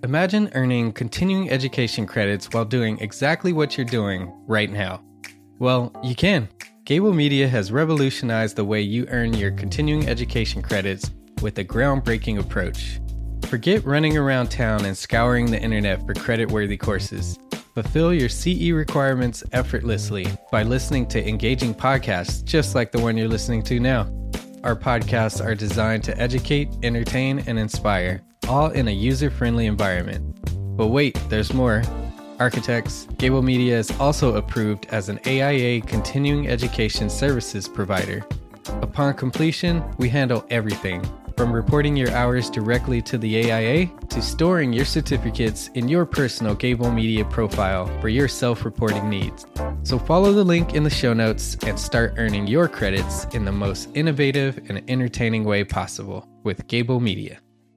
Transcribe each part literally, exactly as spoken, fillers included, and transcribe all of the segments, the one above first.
Imagine earning continuing education credits while doing exactly what you're doing right now. Well, you can. Gable Media has revolutionized the way you earn your continuing education credits with a groundbreaking approach. Forget running around town and scouring the internet for credit-worthy courses. Fulfill your C E requirements effortlessly by listening to engaging podcasts just like the one you're listening to now. Our podcasts are designed to educate, entertain, and inspire, all in a user-friendly environment. But wait, there's more. Architects, Gable Media is also approved as an A I A continuing education services provider. Upon completion, we handle everything, from reporting your hours directly to the A I A to storing your certificates in your personal Gable Media profile for your self-reporting needs. So follow the link in the show notes and start earning your credits in the most innovative and entertaining way possible with Gable Media.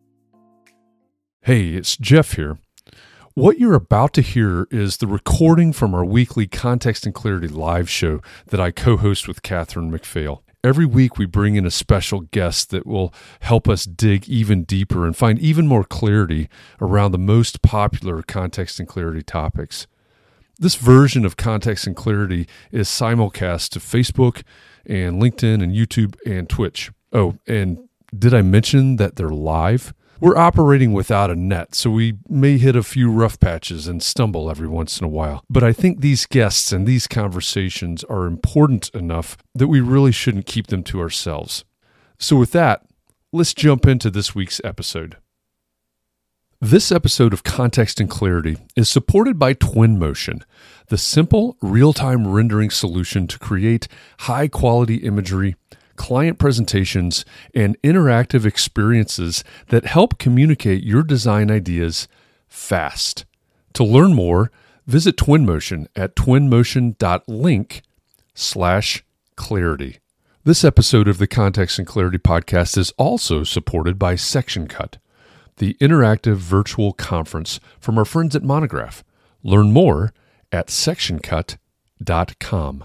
Hey, it's Jeff here. What you're about to hear is the recording from our weekly Context and Clarity live show that I co-host with Catherine McPhail. Every week we bring in a special guest that will help us dig even deeper and find even more clarity around the most popular Context and Clarity topics. This version of Context and Clarity is simulcast to Facebook and LinkedIn and YouTube and Twitch. Oh, and did I mention that they're live? We're operating without a net, so we may hit a few rough patches and stumble every once in a while. But I think these guests and these conversations are important enough that we really shouldn't keep them to ourselves. So with that, let's jump into this week's episode. This episode of Context and Clarity is supported by Twinmotion, the simple, real-time rendering solution to create high-quality imagery, client presentations, and interactive experiences that help communicate your design ideas fast. To learn more, visit Twinmotion at twinmotion.link slash clarity. This episode of the Context and Clarity podcast is also supported by SectionCut, the interactive virtual conference from our friends at Monograph. Learn more at section cut dot com.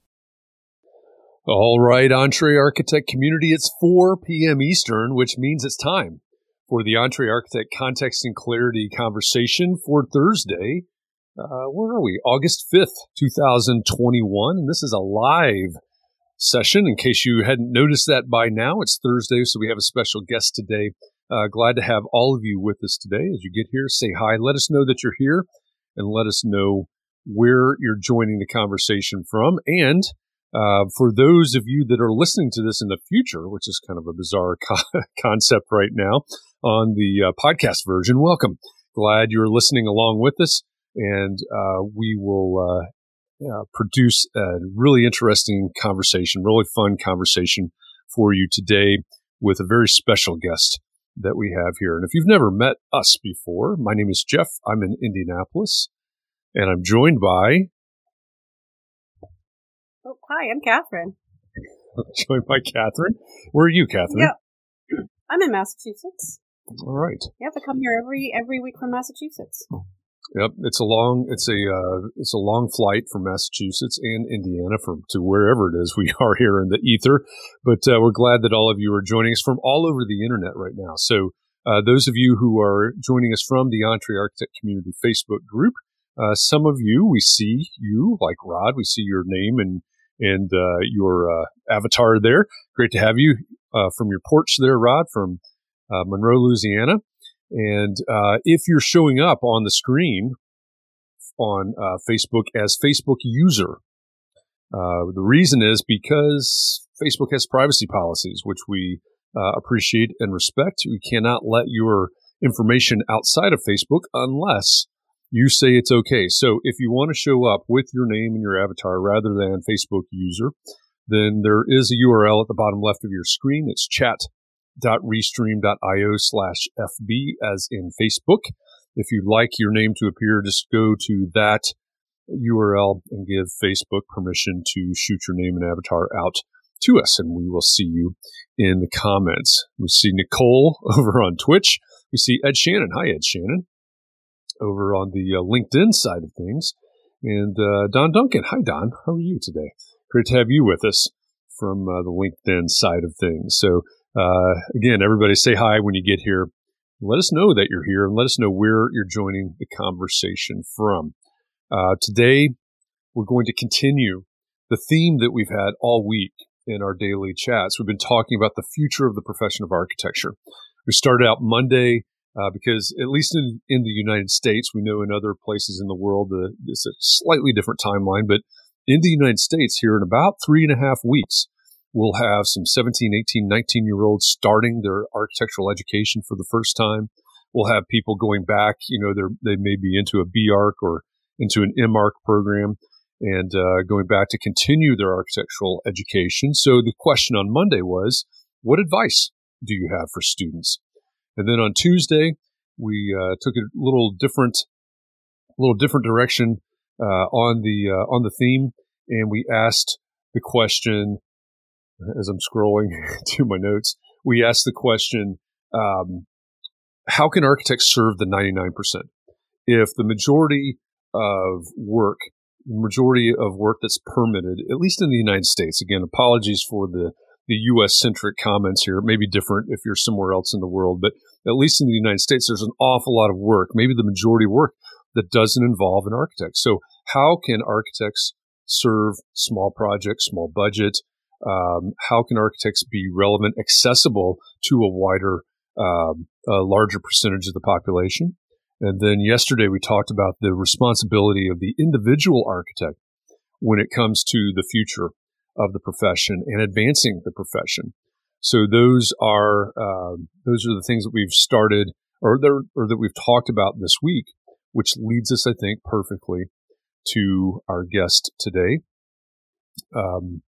All right, Entree Architect community, it's four p.m. Eastern, which means it's time for the Entree Architect Context and Clarity conversation for Thursday. Uh, where are we? August fifth, twenty twenty-one, and this is a live session. In case you hadn't noticed that by now, it's Thursday, so we have a special guest today. Uh, glad to have all of you with us today. As you get here, say hi. Let us know that you're here, and let us know where you're joining the conversation from. And Uh, for those of you that are listening to this in the future, which is kind of a bizarre co- concept right now on the uh, podcast version, welcome. Glad you're listening along with us, and uh, we will uh, uh, produce a really interesting conversation, really fun conversation for you today with a very special guest that we have here. And if you've never met us before, my name is Jeff. I'm in Indianapolis, and I'm joined by... Oh, hi, I'm Catherine. Joined by Catherine. Where are you, Catherine? Yeah, I'm in Massachusetts. All right. You have to come here every every week from Massachusetts. Yep, it's a long it's a uh, it's a long flight from Massachusetts and Indiana from to wherever it is we are here in the ether. But uh, we're glad that all of you are joining us from all over the internet right now. So uh, those of you who are joining us from the Entree Architect Community Facebook group, uh, some of you we see you like Rod. We see your name and. And uh, your uh, avatar there. Great to have you uh, from your porch there, Rod, from uh, Monroe, Louisiana. And uh, if you're showing up on the screen on uh, Facebook as Facebook user, uh, the reason is because Facebook has privacy policies, which we uh, appreciate and respect. We cannot let your information outside of Facebook unless you say it's okay. So if you want to show up with your name and your avatar rather than Facebook user, then there is a U R L at the bottom left of your screen. It's chat.restream.io slash FB as in Facebook. If you'd like your name to appear, just go to that U R L and give Facebook permission to shoot your name and avatar out to us, and we will see you in the comments. We see Nicole over on Twitch. We see Ed Shannon. Hi, Ed Shannon. Over on the uh, LinkedIn side of things. And uh, Don Duncan. Hi, Don. How are you today? Great to have you with us from uh, the LinkedIn side of things. So, uh, again, everybody say hi when you get here. Let us know that you're here and let us know where you're joining the conversation from. Uh, today, we're going to continue the theme that we've had all week in our daily chats. We've been talking about the future of the profession of architecture. We started out Monday uh, because, at least in, in the United States, we know in other places in the world, uh, it's a slightly different timeline, but in the United States, here in about three and a half weeks, we'll have some seventeen, eighteen, nineteen-year-olds starting their architectural education for the first time. We'll have people going back, you know, they may be into a B Arch or into an M Arch program and uh, going back to continue their architectural education. So the question on Monday was, what advice do you have for students? And then on Tuesday, we uh, took a little different, little different direction uh, on the uh, on the theme, and we asked the question. As I'm scrolling to my notes, we asked the question, um, how can architects serve the ninety-nine percent? If the majority of work, the majority of work that's permitted, at least in the United States, again, apologies for the, the U S-centric comments here. It may be different if you're somewhere else in the world, but at least in the United States, there's an awful lot of work, maybe the majority of work that doesn't involve an architect. So how can architects serve small projects, small budget? Um, how can architects be relevant, accessible to a wider, um, a larger percentage of the population? And then yesterday we talked about the responsibility of the individual architect when it comes to the future of the profession and advancing the profession. So those are uh, those are the things that we've started or, there, or that we've talked about this week, which leads us, I think, perfectly to our guest today. Um,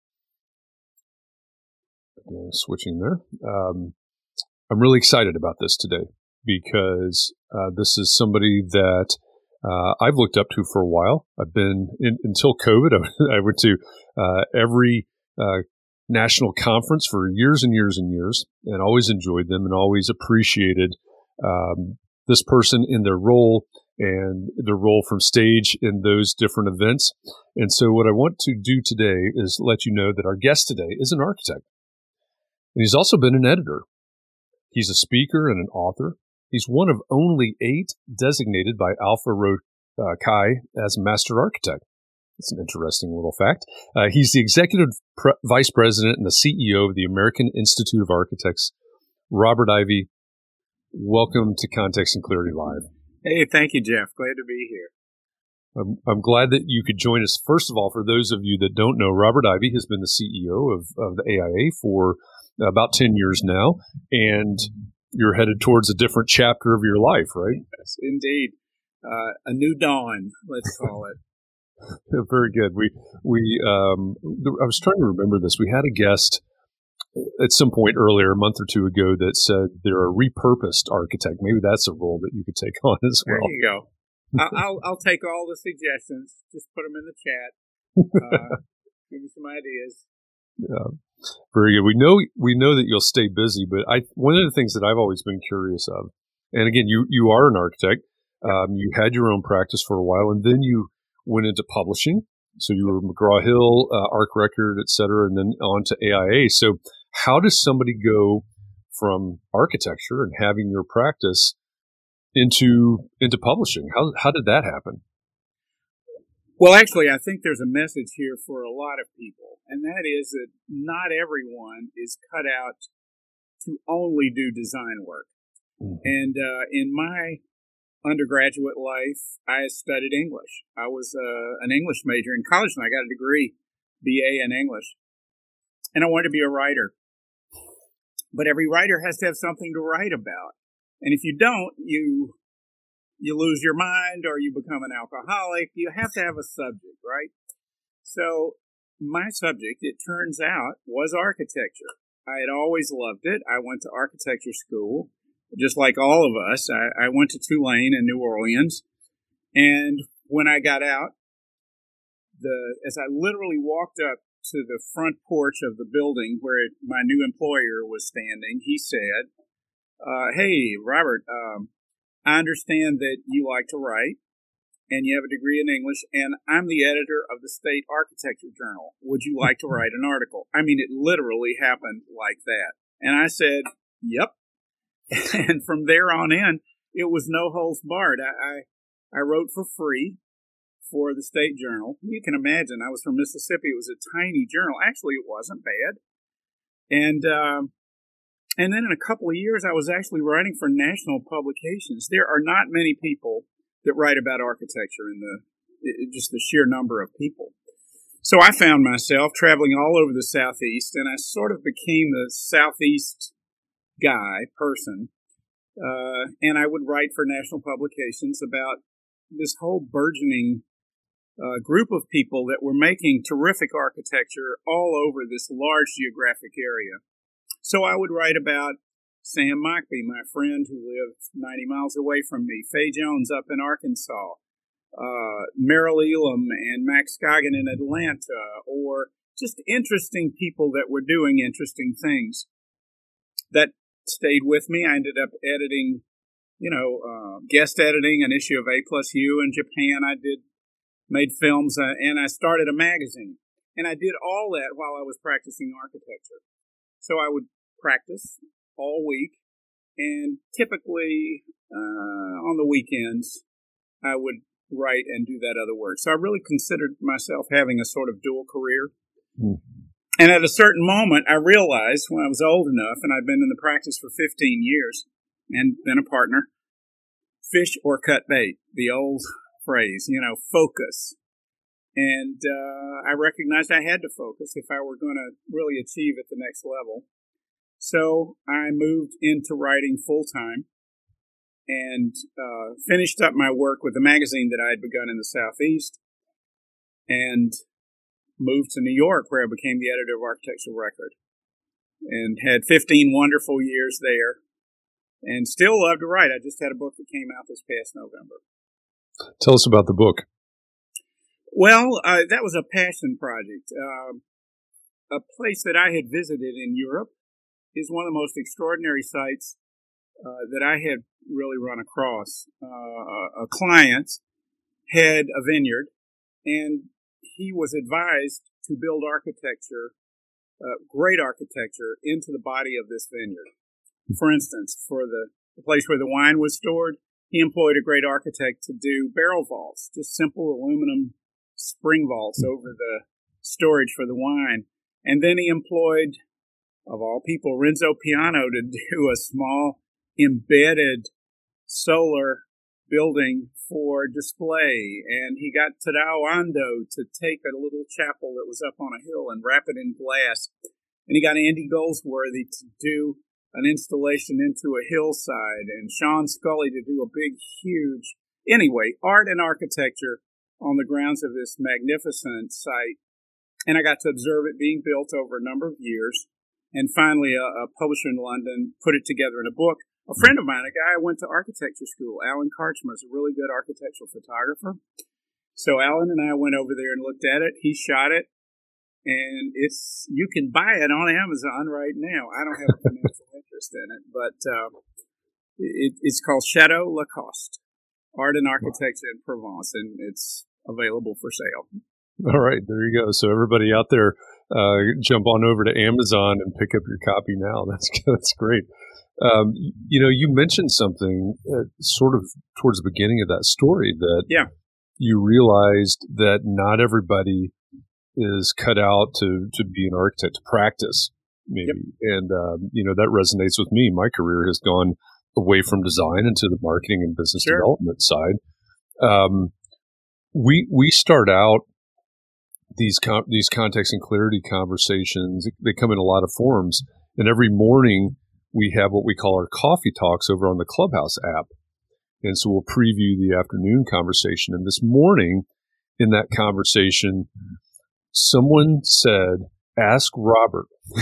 Yeah, switching there. Um, I'm really excited about this today because uh, this is somebody that uh, I've looked up to for a while. I've been, in, until COVID, I, I went to uh, every uh, national conference for years and years and years and always enjoyed them and always appreciated um, this person in their role and their role from stage in those different events. And so what I want to do today is let you know that our guest today is an architect. And he's also been an editor. He's a speaker and an author. He's one of only eight designated by Alpha Rho uh, Chi as master architect. It's an interesting little fact. Uh, he's the executive pre- vice president and the C E O of the American Institute of Architects. Robert Ivy, welcome to Context and Clarity Live. Hey, thank you, Jeff. Glad to be here. I'm, I'm glad that you could join us. First of all, for those of you that don't know, Robert Ivy has been the C E O of, of the A I A for about ten years now, and you're headed towards a different chapter of your life, right? Yes, indeed. Uh, a new dawn, let's call it. Very good. We, we, um, I was trying to remember this. We had a guest at some point earlier, a month or two ago, that said they're a repurposed architect. Maybe that's a role that you could take on as well. There you go. I'll, I'll, I'll take all the suggestions. Just put them in the chat. Uh, give me some ideas. Yeah. Very good. We know we know that you'll stay busy, but I one of the things that I've always been curious of, and again, you you are an architect. Um, you had your own practice for a while, and then you went into publishing. So you were McGraw Hill, uh, Arc Record, et cetera, and then on to A I A. So how does somebody go from architecture and having your practice into into publishing? How how did that happen? Well, actually, I think there's a message here for a lot of people, and that is that not everyone is cut out to only do design work. Mm-hmm. And uh, in my undergraduate life, I studied English. I was uh, an English major in college, and I got a degree, B A in English. And I wanted to be a writer. But every writer has to have something to write about. And if you don't, you... You lose your mind or you become an alcoholic. You have to have a subject, right? So my subject, it turns out, was architecture. I had always loved it. I went to architecture school, just like all of us. I, I went to Tulane in New Orleans. And when I got out, the as I literally walked up to the front porch of the building where it, my new employer was standing, he said, uh, hey, Robert, um, I understand that you like to write and you have a degree in English, and I'm the editor of the State Architecture Journal. Would you like to write an article? I mean, it literally happened like that. And I said, yep. And from there on in, it was no holds barred. I, I, I wrote for free for the State Journal. You can imagine, I was from Mississippi. It was a tiny journal. Actually, it wasn't bad. And um, and then in a couple of years, I was actually writing for national publications. There are not many people that write about architecture in the it, just the sheer number of people. So I found myself traveling all over the Southeast, and I sort of became the Southeast guy, person. Uh, and I would write for national publications about this whole burgeoning uh, group of people that were making terrific architecture all over this large geographic area. So I would write about Sam Mockbee, my friend who lived ninety miles away from me, Fay Jones up in Arkansas, uh, Merrill Elam and Max Scoggin in Atlanta, or just interesting people that were doing interesting things. That stayed with me. I ended up editing, you know, uh, guest editing an issue of A Plus U in Japan. I did, made films, uh, and I started a magazine. And I did all that while I was practicing architecture. So I would practice all week, and typically uh, on the weekends, I would write and do that other work. So I really considered myself having a sort of dual career. Mm. And at a certain moment, I realized when I was old enough, and I'd been in the practice for fifteen years and been a partner, fish or cut bait, the old phrase, you know, focus. And uh, I recognized I had to focus if I were going to really achieve at the next level. So I moved into writing full-time and uh, finished up my work with the magazine that I had begun in the Southeast, and moved to New York, where I became the editor of Architectural Record, and had fifteen wonderful years there, and still love to write. I just had a book that came out this past November. Tell us about the book. Well, uh, that was a passion project. Uh, a place that I had visited in Europe is one of the most extraordinary sites uh, that I had really run across. Uh, a client had a vineyard, and he was advised to build architecture, uh, great architecture, into the body of this vineyard. For instance, for the, the place where the wine was stored, he employed a great architect to do barrel vaults, just simple aluminum spring vaults over the storage for the wine. And then he employed, of all people, Renzo Piano to do a small embedded solar building for display. And he got Tadao Ando to take a little chapel that was up on a hill and wrap it in glass. And he got Andy Goldsworthy to do an installation into a hillside, and Sean Scully to do a big, huge, anyway, art and architecture on the grounds of this magnificent site. And I got to observe it being built over a number of years. And finally, a, a publisher in London put it together in a book. A friend of mine, a guy I went to architecture school, Alan Karchmer, is a really good architectural photographer. So Alan and I went over there and looked at it. He shot it. And it's, you can buy it on Amazon right now. I don't have a financial interest in it, but uh, it, it's called Chateau Lacoste, Art and Architecture in Provence, and it's available for sale. All right, there you go. So everybody out there, uh, jump on over to Amazon and pick up your copy now. That's that's great. Um, you know, you mentioned something uh, sort of towards the beginning of that story that yeah. you realized that not everybody is cut out to, to be an architect, to practice, maybe. Yep. And, um, you know, that resonates with me. My career has gone away from design into the marketing and business sure. development side. Um, we we start out these con- these context and clarity conversations. They come in a lot of forms. And every morning we have what we call our coffee talks over on the Clubhouse app. And so we'll preview the afternoon conversation. And this morning in that conversation, someone said, ask Robert,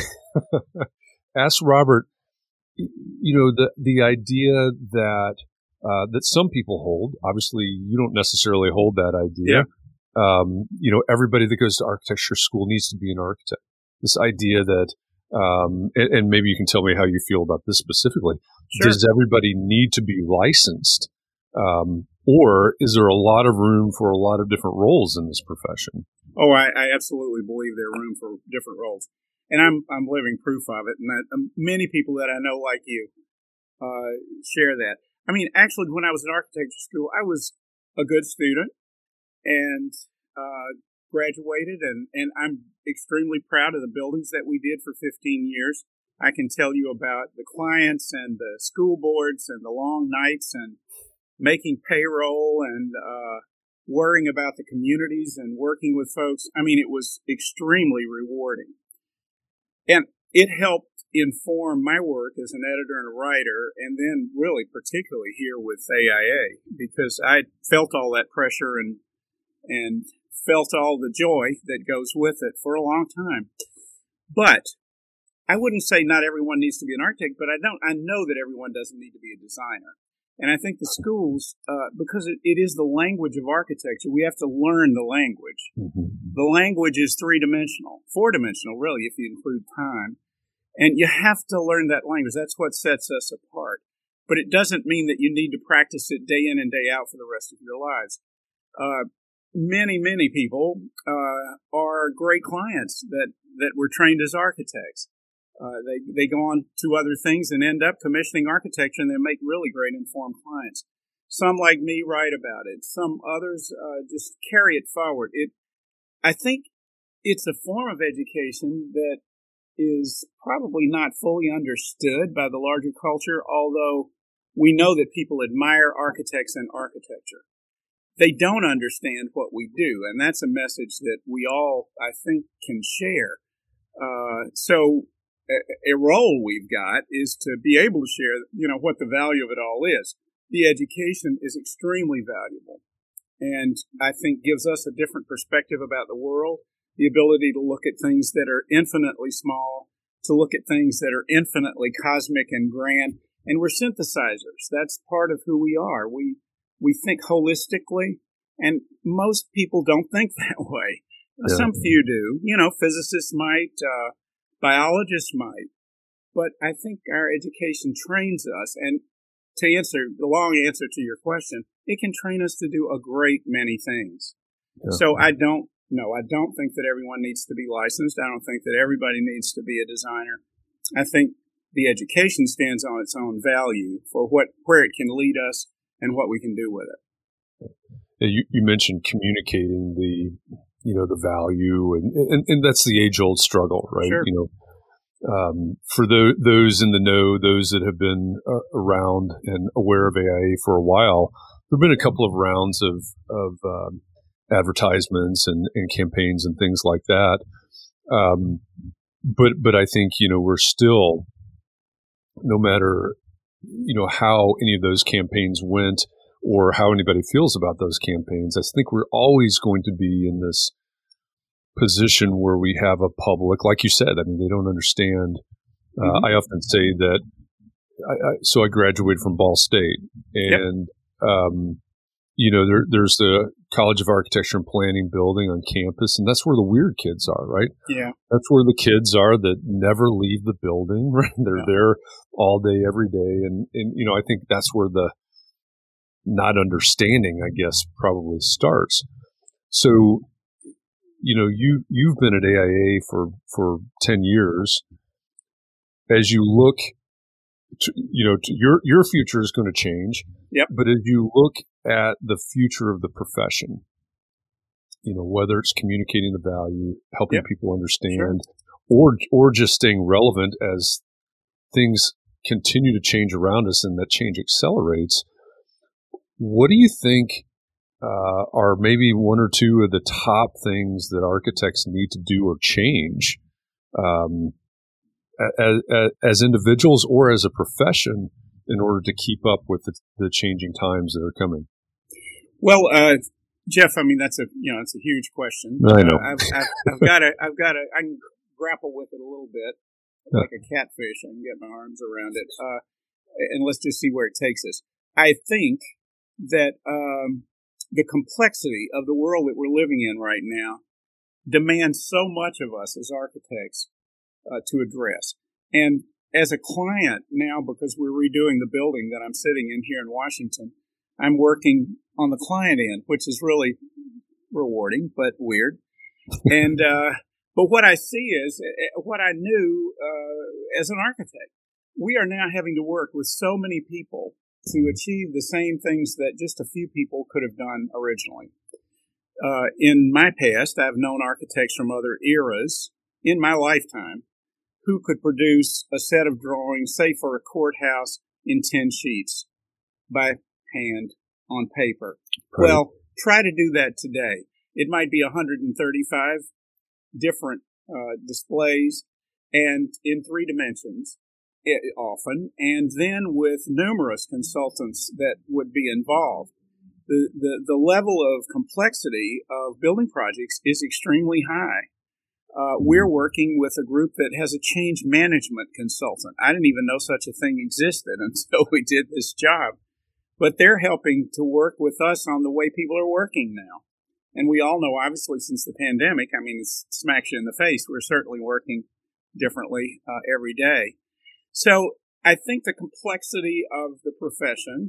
ask Robert, you know, the, the idea that, uh, that some people hold, obviously you don't necessarily hold that idea. Yeah. Um, you know, everybody that goes to architecture school needs to be an architect. This idea that, um, and, and maybe you can tell me how you feel about this specifically. Sure. Does everybody need to be licensed? Um, or is there a lot of room for a lot of different roles in this profession? Oh, I, I absolutely believe there's room for different roles. And I'm I'm living proof of it. And I, um, many people that I know like you uh, share that. I mean, actually, when I was in architecture school, I was a good student and uh, graduated, and, and I'm extremely proud of the buildings that we did for fifteen years. I can tell you about the clients and the school boards and the long nights and making payroll and uh, worrying about the communities and working with folks. I mean, it was extremely rewarding. And it helped inform my work as an editor and a writer, and then really particularly here with A I A, because I felt all that pressure and and felt all the joy that goes with it for a long time. But I wouldn't say not everyone needs to be an architect, but I don't. I know that everyone doesn't need to be a designer. And I think the schools, uh, because it, it is the language of architecture, we have to learn the language. Mm-hmm. The language is three-dimensional, four-dimensional, really, if you include time. And you have to learn that language. That's what sets us apart. But it doesn't mean that you need to practice it day in and day out for the rest of your lives. Uh, many, many people uh, are great clients that, that were trained as architects. Uh, they they go on to other things and end up commissioning architecture, and they make really great informed clients. Some, like me, write about it. Some others uh, just carry it forward. It, I think it's a form of education that is probably not fully understood by the larger culture, although we know that people admire architects and architecture. They don't understand what we do, and that's a message that we all, I think, can share. Uh, so a, a role we've got is to be able to share, you know, what the value of it all is. The education is extremely valuable, and I think gives us a different perspective about the world, the ability to look at things that are infinitely small, to look at things that are infinitely cosmic and grand, and we're synthesizers. That's part of who we are. We we think holistically, and most people don't think that way. Yeah. Some few do. You know, physicists might, uh, biologists might, but I think our education trains us, and to answer the long answer to your question, it can train us to do a great many things. Yeah. So I don't, no, I don't think that everyone needs to be licensed. I don't think that everybody needs to be a designer. I think the education stands on its own value for what, where it can lead us and what we can do with it. Yeah, you, you mentioned communicating the, you know, the value, and, and, and that's the age-old struggle, right? Sure. You know, um, for the, those in the know, those that have been uh, around and aware of A I A for a while, there have been a couple of rounds of, of um, advertisements and, and campaigns and things like that. Um, but, but I think, you know, we're still, no matter, you know, how any of those campaigns went or how anybody feels about those campaigns, I think we're always going to be in this position where we have a public, like you said, I mean, they don't understand. Uh, mm-hmm. I often say that, I, I, so I graduated from Ball State, and, yep. um, you know, there, there's the College of Architecture and Planning building on campus, and that's where the weird kids are, right? Yeah. That's where the kids are that never leave the building, right? They're yeah. there all day, every day. And, and, you know, I think that's where the not understanding, I guess, probably starts. So, you know, you, you've been at A I A for, for ten years. As you look, to, you know, to your, your future is going to change. Yep. But as you look at the future of the profession, you know, whether it's communicating the value, helping yep. people understand, sure. or, or just staying relevant as things continue to change around us and that change accelerates, what do you think uh, are maybe one or two of the top things that architects need to do or change um, as, as individuals or as a profession in order to keep up with the, the changing times that are coming? Well, uh, Jeff, I mean, that's a, you know, it's a huge question. I know. Uh, I've, I've, I've got to, I've got to, I can grapple with it a little bit like a catfish. I can get my arms around it. Uh, and let's just see where it takes us. I think that um, the complexity of the world that we're living in right now demands so much of us as architects uh, to address. And as a client now, because we're redoing the building that I'm sitting in here in Washington, I'm working on the client end, which is really rewarding but weird. And uh, but what I see is what I knew uh, as an architect. we are now having to work with so many people to achieve the same things that just a few people could have done originally. Uh, in my past, I've known architects from other eras in my lifetime who could produce a set of drawings, say for a courthouse, in ten sheets by hand on paper. Right. Well, try to do that today. It might be one hundred thirty-five different uh, displays and in three dimensions it, often, and then with numerous consultants that would be involved. The, the, the level of complexity of building projects is extremely high. Uh, we're working with a group that has a change management consultant. I didn't even know such a thing existed until we did this job. But they're helping to work with us on the way people are working now. And we all know, obviously, since the pandemic, I mean, it smacks you in the face. We're certainly working differently uh, every day. So I think the complexity of the profession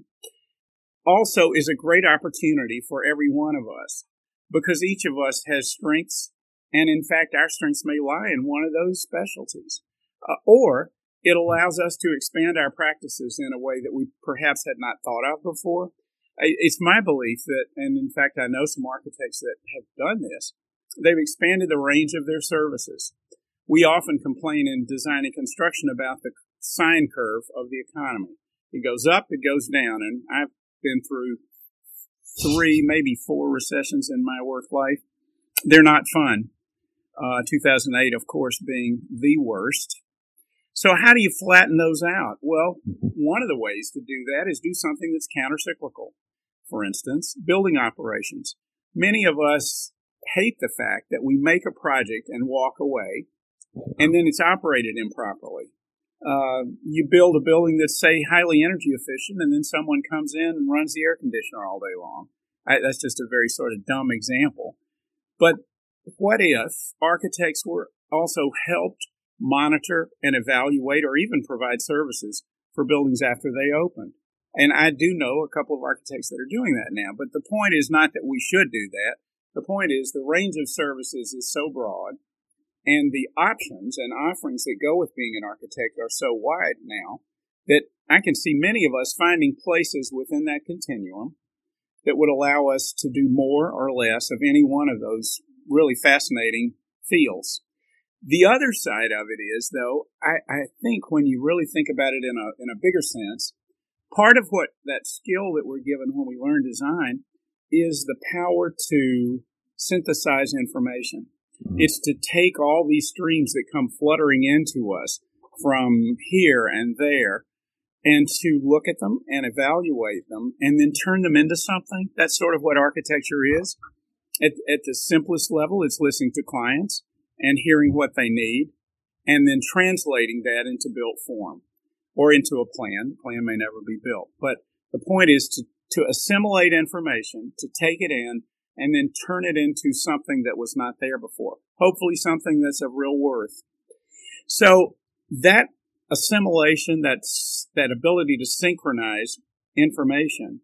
also is a great opportunity for every one of us, because each of us has strengths, and in fact, our strengths may lie in one of those specialties. Uh, or it allows us to expand our practices in a way that we perhaps had not thought of before. It's my belief that, and in fact, I know some architects that have done this, they've expanded the range of their services. We often complain in design and construction about the sine curve of the economy. It goes up, it goes down, and I've been through three, maybe four recessions in my work life. They're not fun. Uh, two thousand eight, of course, being the worst. So how do you flatten those out? Well, one of the ways to do that is do something that's countercyclical. For instance, building operations. Many of us hate the fact that we make a project and walk away, and then it's operated improperly. Uh, you build a building that's, say, highly energy efficient, and then someone comes in and runs the air conditioner all day long. I, that's just a very sort of dumb example. But what if architects were also helped monitor and evaluate or even provide services for buildings after they opened? And I do know a couple of architects that are doing that now. But the point is not that we should do that. The point is the range of services is so broad, and the options and offerings that go with being an architect are so wide now that I can see many of us finding places within that continuum that would allow us to do more or less of any one of those really fascinating fields. The other side of it is, though, I, I think when you really think about it in a in a bigger sense, part of what that skill that we're given when we learn design is the power to synthesize information. Mm-hmm. It's to take all these streams that come fluttering into us from here and there and to look at them and evaluate them and then turn them into something. That's sort of what architecture is. At, at the simplest level, it's listening to clients and hearing what they need and then translating that into built form or into a plan. The plan may never be built. But the point is to, to assimilate information, to take it in, and then turn it into something that was not there before. Hopefully something that's of real worth. So that assimilation, that's, that ability to synchronize information,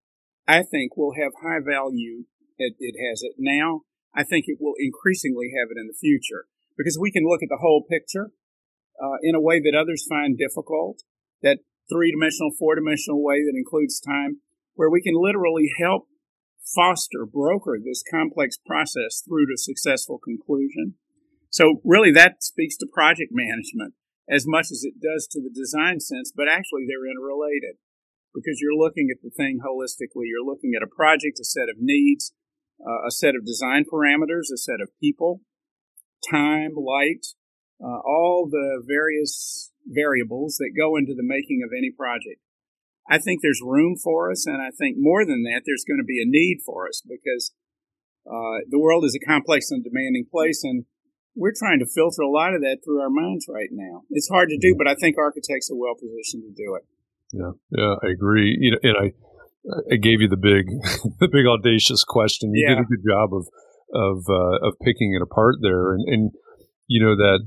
I think will have high value. It, it has it now. I think it will increasingly have it in the future because we can look at the whole picture uh, in a way that others find difficult, that three-dimensional, four-dimensional way that includes time, where we can literally help foster, broker this complex process through to successful conclusion. So really that speaks to project management as much as it does to the design sense, but actually they're interrelated because you're looking at the thing holistically. You're looking at a project, a set of needs, Uh, a set of design parameters, a set of people, time, light, uh, all the various variables that go into the making of any project. I think there's room for us, and I think more than that, there's going to be a need for us because uh, the world is a complex and demanding place, and we're trying to filter a lot of that through our minds right now. It's hard to do, but I think architects are well positioned to do it. Yeah, yeah, I agree. You know, and I. I gave you the big, the big audacious question. You yeah. did a good job of of uh, of picking it apart there, and and you know that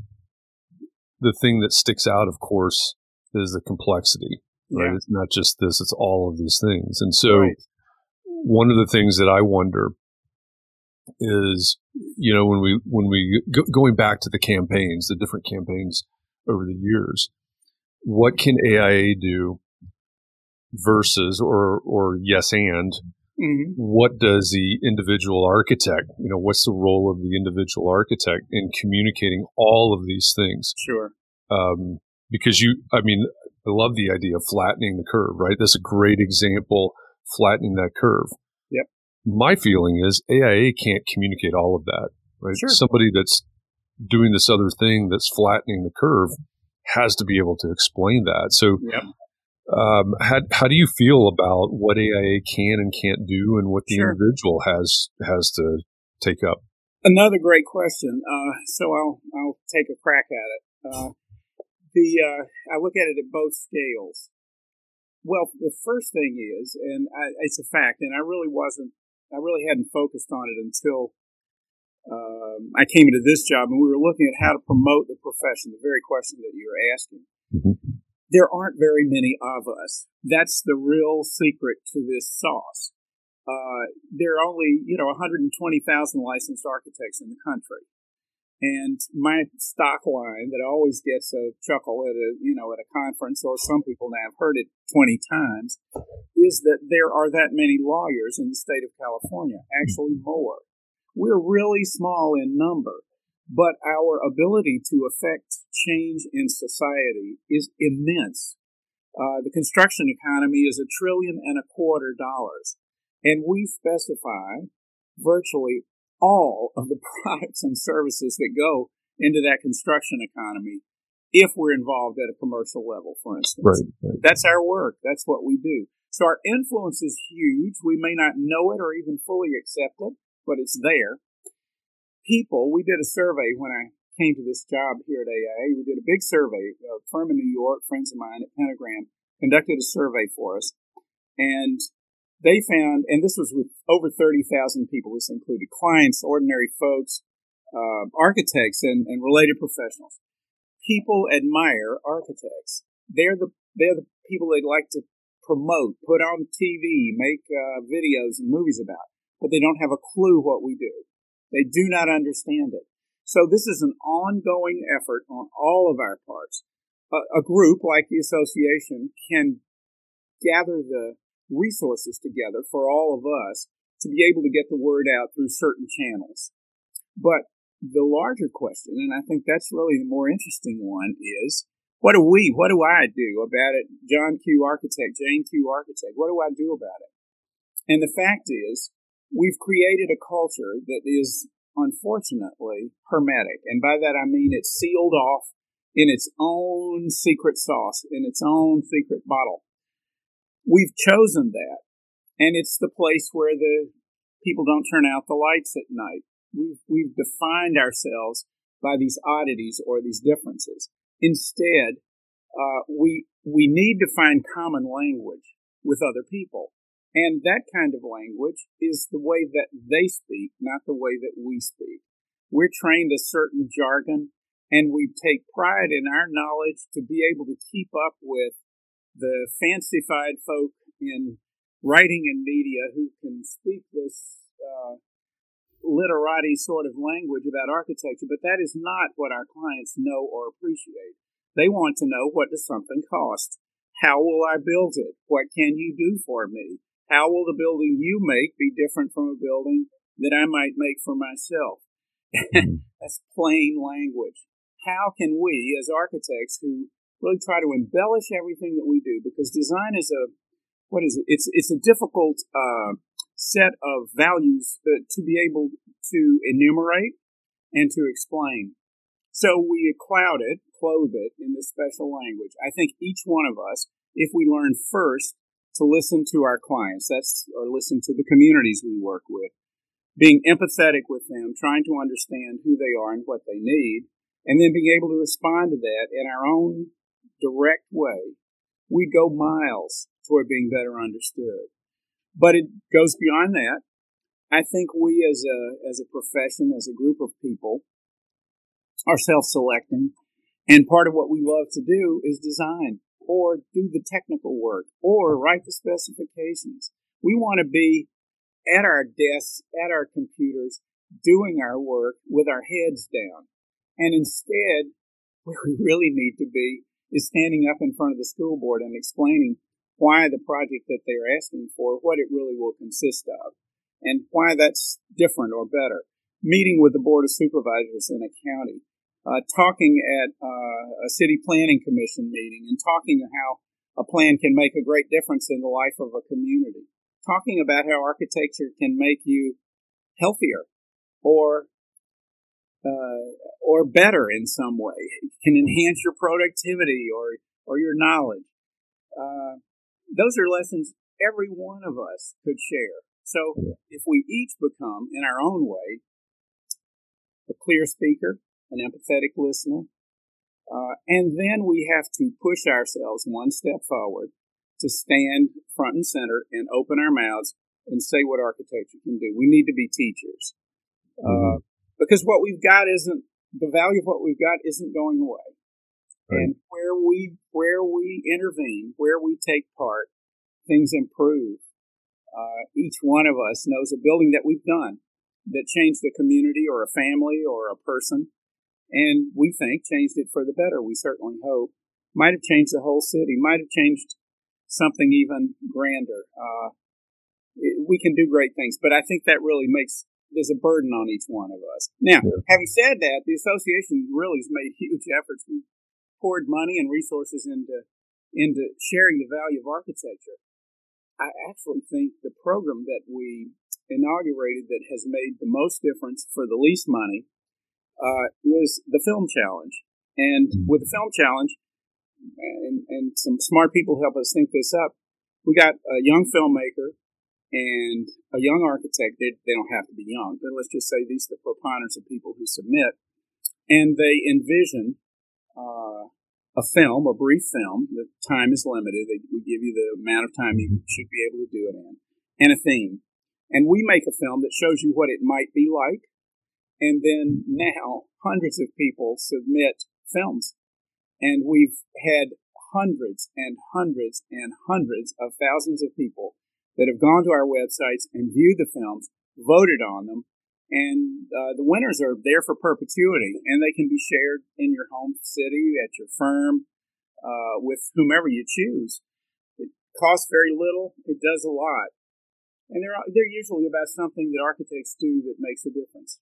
the thing that sticks out, of course, is the complexity. Right? Yeah. It's not just this; it's all of these things. And so, right. one of the things that I wonder is, you know, when we when we go, going back to the campaigns, the different campaigns over the years, what can A I A do versus, or or yes and, mm-hmm. what does the individual architect, you know, what's the role of the individual architect in communicating all of these things? Sure. Um, because you, I mean, I love the idea of flattening the curve, right? That's a great example, flattening that curve. Yep. My feeling is A I A can't communicate all of that, right? Sure. Somebody that's doing this other thing that's flattening the curve has to be able to explain that. So, yep. um, how how do you feel about what A I A can and can't do, and what the sure. individual has has to take up? Another great question. Uh, so I'll I'll take a crack at it. Uh, the uh, I look at it at both scales. Well, the first thing is, and I, it's a fact, and I really wasn't, I really hadn't focused on it until um, I came into this job, and we were looking at how to promote the profession, the very question that you were asking. Mm-hmm. There aren't very many of us. That's the real secret to this sauce. Uh, there are only, you know, one hundred twenty thousand licensed architects in the country. And my stock line that always gets a chuckle at a, you know, at a conference, or some people now have heard it twenty times, is that there are that many lawyers in the state of California, actually more. We're really small in number, but our ability to affect change in society is immense. Uh, the construction economy is a trillion and a quarter dollars, and we specify virtually all of the products and services that go into that construction economy if we're involved at a commercial level, for instance. Right, right. That's our work. That's what we do. So our influence is huge. We may not know it or even fully accept it, but it's there. People, we did a survey when I came to this job here at A I A. We did a big survey. A firm in New York, friends of mine at Pentagram, conducted a survey for us. And they found, and this was with over thirty thousand people, this included clients, ordinary folks, uh, architects, and, and related professionals. People admire architects. They're the they're the people they'd like to promote, put on T V, make uh, videos and movies about, but they don't have a clue what we do. They do not understand it. So this is an ongoing effort on all of our parts. A, a group like the association can gather the resources together for all of us to be able to get the word out through certain channels. But the larger question, and I think that's really the more interesting one, is what do we, what do I do about it? John Q. Architect, Jane Q. Architect, what do I do about it? And the fact is, we've created a culture that is unfortunately hermetic. And by that I mean it's sealed off in its own secret sauce, in its own secret bottle. We've chosen that, and it's the place where the people don't turn out the lights at night. We've, we've defined ourselves by these oddities or these differences. Instead, uh, we we need to find common language with other people, and that kind of language is the way that they speak, not the way that we speak. We're trained a certain jargon, and we take pride in our knowledge to be able to keep up with the fancified folk in writing and media who can speak this uh, literati sort of language about architecture, but that is not what our clients know or appreciate. They want to know, what does something cost? How will I build it? What can you do for me? How will the building you make be different from a building that I might make for myself? That's plain language. How can we, as architects who really try to embellish everything that we do, because design is a, what is it? It's it's a difficult uh, set of values uh, to be able to enumerate and to explain. So we cloud it, clothe it in this special language. I think each one of us, if we learn first to listen to our clients, that's or listen to the communities we work with, being empathetic with them, trying to understand who they are and what they need, and then being able to respond to that in our own direct way, we'd go miles toward being better understood. But it goes beyond that. I think we as a as a profession, as a group of people, are self-selecting. And part of what we love to do is design or do the technical work or write the specifications. We want to be at our desks, at our computers, doing our work with our heads down. And instead, where we really need to be is standing up in front of the school board and explaining why the project that they're asking for, what it really will consist of, and why that's different or better. Meeting with the Board of Supervisors in a county, uh, talking at uh, a city planning commission meeting, and talking how a plan can make a great difference in the life of a community. Talking about how architecture can make you healthier or uh, or better in some way. It can enhance your productivity or, or your knowledge. Uh, those are lessons every one of us could share. So if we each become, in our own way, a clear speaker, an empathetic listener, uh, and then we have to push ourselves one step forward to stand front and center and open our mouths and say what architecture can do. We need to be teachers. Uh, because what we've got isn't, the value of what we've got isn't going away. Right. And where we, where we intervene, where we take part, things improve. Uh, each one of us knows a building that we've done that changed a community or a family or a person, and we think changed it for the better. We certainly hope. Might have changed the whole city, might have changed something even grander. Uh, it, we can do great things, but I think that really makes, there's a burden on each one of us. Now, yeah. Having said that, the association really has made huge efforts. We've poured money and resources into into sharing the value of architecture. I actually think the program that we inaugurated that has made the most difference for the least money uh, is the Film Challenge. And with the Film Challenge, and, and some smart people help us think this up, we got a young filmmaker and a young architect. They, they don't have to be young, but let's just say these are the preponderance of people who submit. And they envision uh, a film, a brief film. The time is limited. They, we give you the amount of time you should be able to do it in, and a theme. And we make a film that shows you what it might be like. And then now hundreds of people submit films. And we've had hundreds and hundreds and hundreds of thousands of people that have gone to our websites and viewed the films, voted on them, and uh, the winners are there for perpetuity, and they can be shared in your home city, at your firm, uh, with whomever you choose. It costs very little. It does a lot. And they're, they're usually about something that architects do that makes a difference.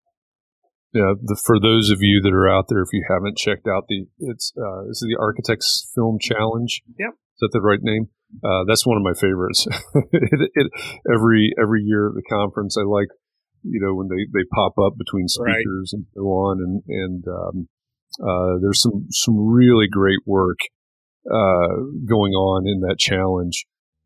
Yeah, the, for those of you that are out there, if you haven't checked out the, it's uh, this is the Architects Film Challenge. Yep. Is that the right name? Uh, that's one of my favorites. it, it, every every year at the conference, I like, you know, when they, they pop up between speakers right. and so on, and and um, uh, there's some some really great work uh, going on in that challenge.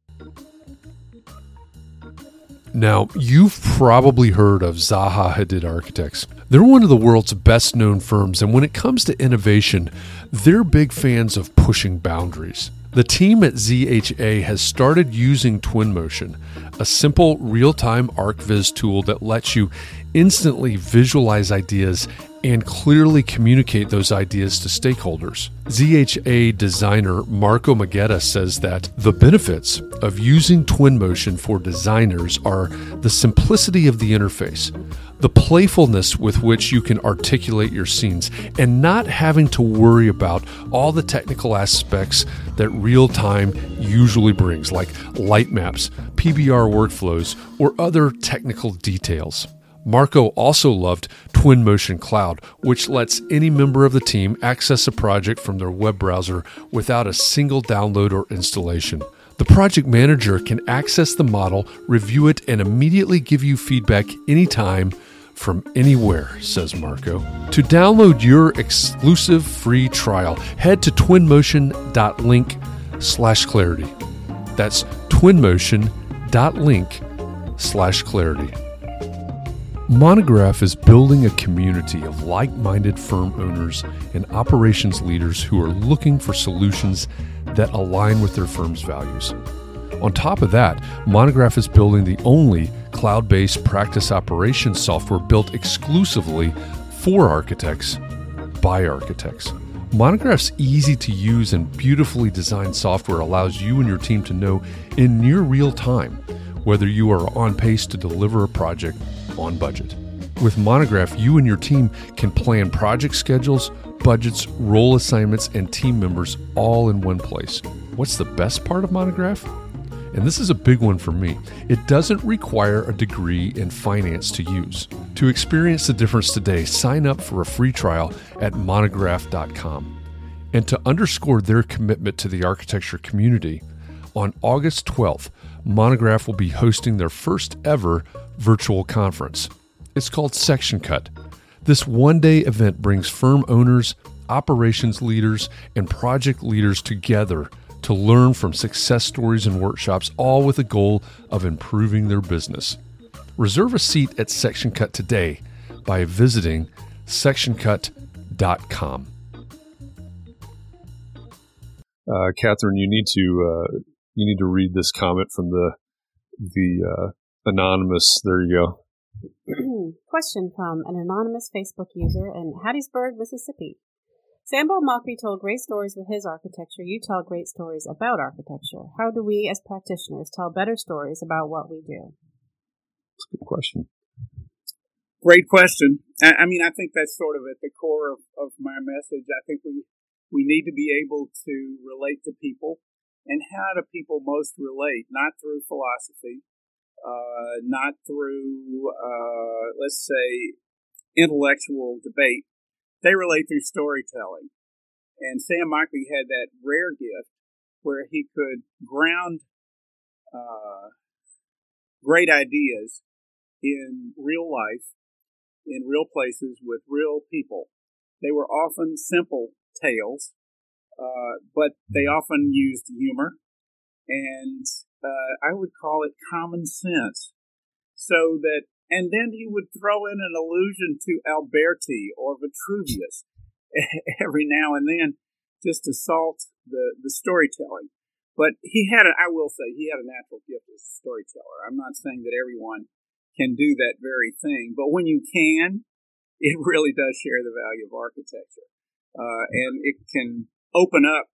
Now, you've probably heard of Zaha Hadid Architects. They're one of the world's best known firms, and when it comes to innovation, they're big fans of pushing boundaries. The team at Z H A has started using Twinmotion, a simple real-time ArcViz tool that lets you instantly visualize ideas and clearly communicate those ideas to stakeholders. Z H A designer Marco Magetta says that the benefits of using Twinmotion for designers are the simplicity of the interface, the playfulness with which you can articulate your scenes, and not having to worry about all the technical aspects that real-time usually brings, like light maps, P B R workflows, or other technical details. Marco also loved Twinmotion Cloud, which lets any member of the team access a project from their web browser without a single download or installation. The project manager can access the model, review it, and immediately give you feedback anytime from anywhere, says Marco. To download your exclusive free trial, head to twinmotion.link slash clarity. That's twinmotion.link slash clarity. Monograph is building a community of like-minded firm owners and operations leaders who are looking for solutions that align with their firm's values. On top of that, Monograph is building the only cloud-based practice operations software built exclusively for architects by architects. Monograph's easy-to-use and beautifully designed software allows you and your team to know in near real time whether you are on pace to deliver a project on budget. With Monograph, you and your team can plan project schedules, budgets, role assignments, and team members all in one place. What's the best part of Monograph? And this is a big one for me. It doesn't require a degree in finance to use. To experience the difference today, sign up for a free trial at monograph dot com. And to underscore their commitment to the architecture community, on August twelfth, Monograph will be hosting their first ever virtual conference. It's called Section Cut. This one-day event brings firm owners, operations leaders, and project leaders together to learn from success stories and workshops, all with the goal of improving their business. Reserve a seat at Section Cut today by visiting section cut dot com. Uh, Catherine, you need to uh, you need to read this comment from the the uh, anonymous. There you go. Question from an anonymous Facebook user in Hattiesburg, Mississippi. Sambo Mockbee told great stories with his architecture. You tell great stories about architecture. How do we, as practitioners, tell better stories about what we do? That's a good question. Great question. I, I mean, I think that's sort of at the core of, of my message. I think we we need to be able to relate to people. And how do people most relate? Not through philosophy, uh, not through, uh, let's say, intellectual debate. They relate through storytelling. And Sam Mockbee had that rare gift where he could ground uh, great ideas in real life, in real places, with real people. They were often simple tales, uh, but they often used humor, and uh, I would call it common sense. So that, and then he would throw in an allusion to Alberti or Vitruvius every now and then, just to salt the, the storytelling. But he had, a, I will say, he had a natural gift as a storyteller. I'm not saying that everyone can do that very thing, but when you can, it really does share the value of architecture. Uh, and it can open up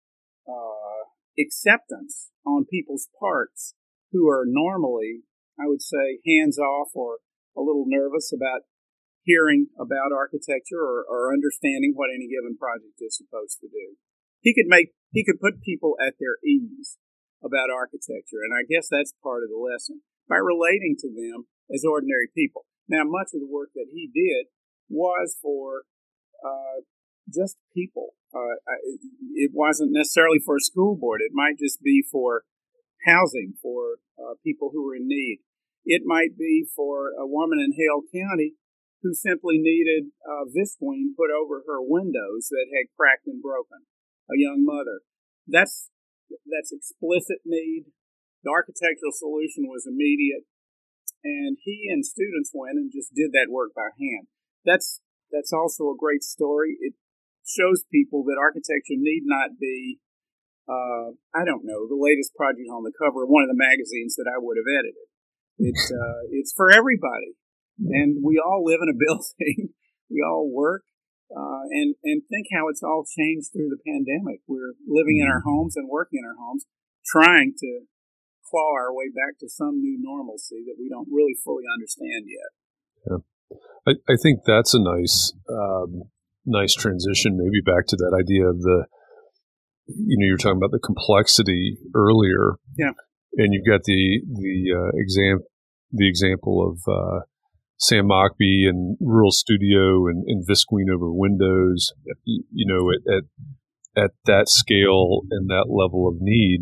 uh, acceptance on people's parts who are normally, I would say, hands-off or a little nervous about hearing about architecture or, or understanding what any given project is supposed to do. He could make, he could put people at their ease about architecture, and I guess that's part of the lesson, by relating to them as ordinary people. Now, much of the work that he did was for uh, just people. Uh, it wasn't necessarily for a school board. It might just be for housing for uh, people who were in need. It might be for a woman in Hale County who simply needed uh, visqueen put over her windows that had cracked and broken. A young mother. That's that's explicit need. The architectural solution was immediate, and he and students went and just did that work by hand. That's that's also a great story. It shows people that architecture need not be, uh, I don't know, the latest project on the cover of one of the magazines that I would have edited. It's uh, it's for everybody, and we all live in a building. We all work. Uh, and, and think how it's all changed through the pandemic. We're living in our homes and working in our homes, trying to claw our way back to some new normalcy that we don't really fully understand yet. Yeah. I, I think that's a nice, um, nice transition, maybe back to that idea of the, you know, you were talking about the complexity earlier. Yeah. And you've got the, the, uh, exam, the example of, uh, Sam Mockbee and Rural Studio and, and visqueen over windows, you, you know, at, at at that scale and that level of need.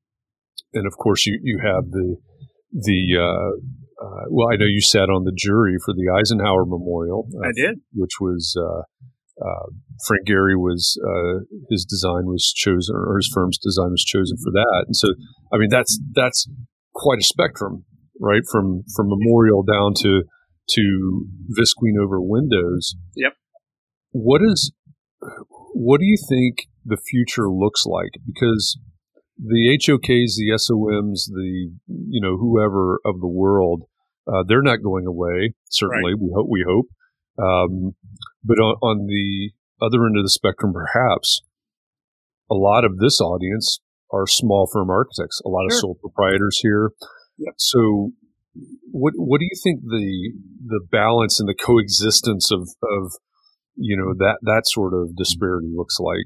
And of course, you, you have the, the uh, uh, well, I know you sat on the jury for the Eisenhower Memorial. Uh, I did. Which was, uh, uh, Frank Gehry was, uh, his design was chosen, or his firm's design was chosen for that. And so, I mean, that's, that's quite a spectrum, right? From, from memorial down to, to visqueen over windows. Yep. What is, what do you think the future looks like? Because the H O Ks, the S O Ms, the, you know, whoever of the world, uh, they're not going away. Certainly, right. we hope, we hope. Um, but on, on the other end of the spectrum, perhaps a lot of this audience are small firm architects, a lot of sure. sole proprietors here. Yep. So, What what do you think the the balance and the coexistence of, of you know, that, that sort of disparity looks like?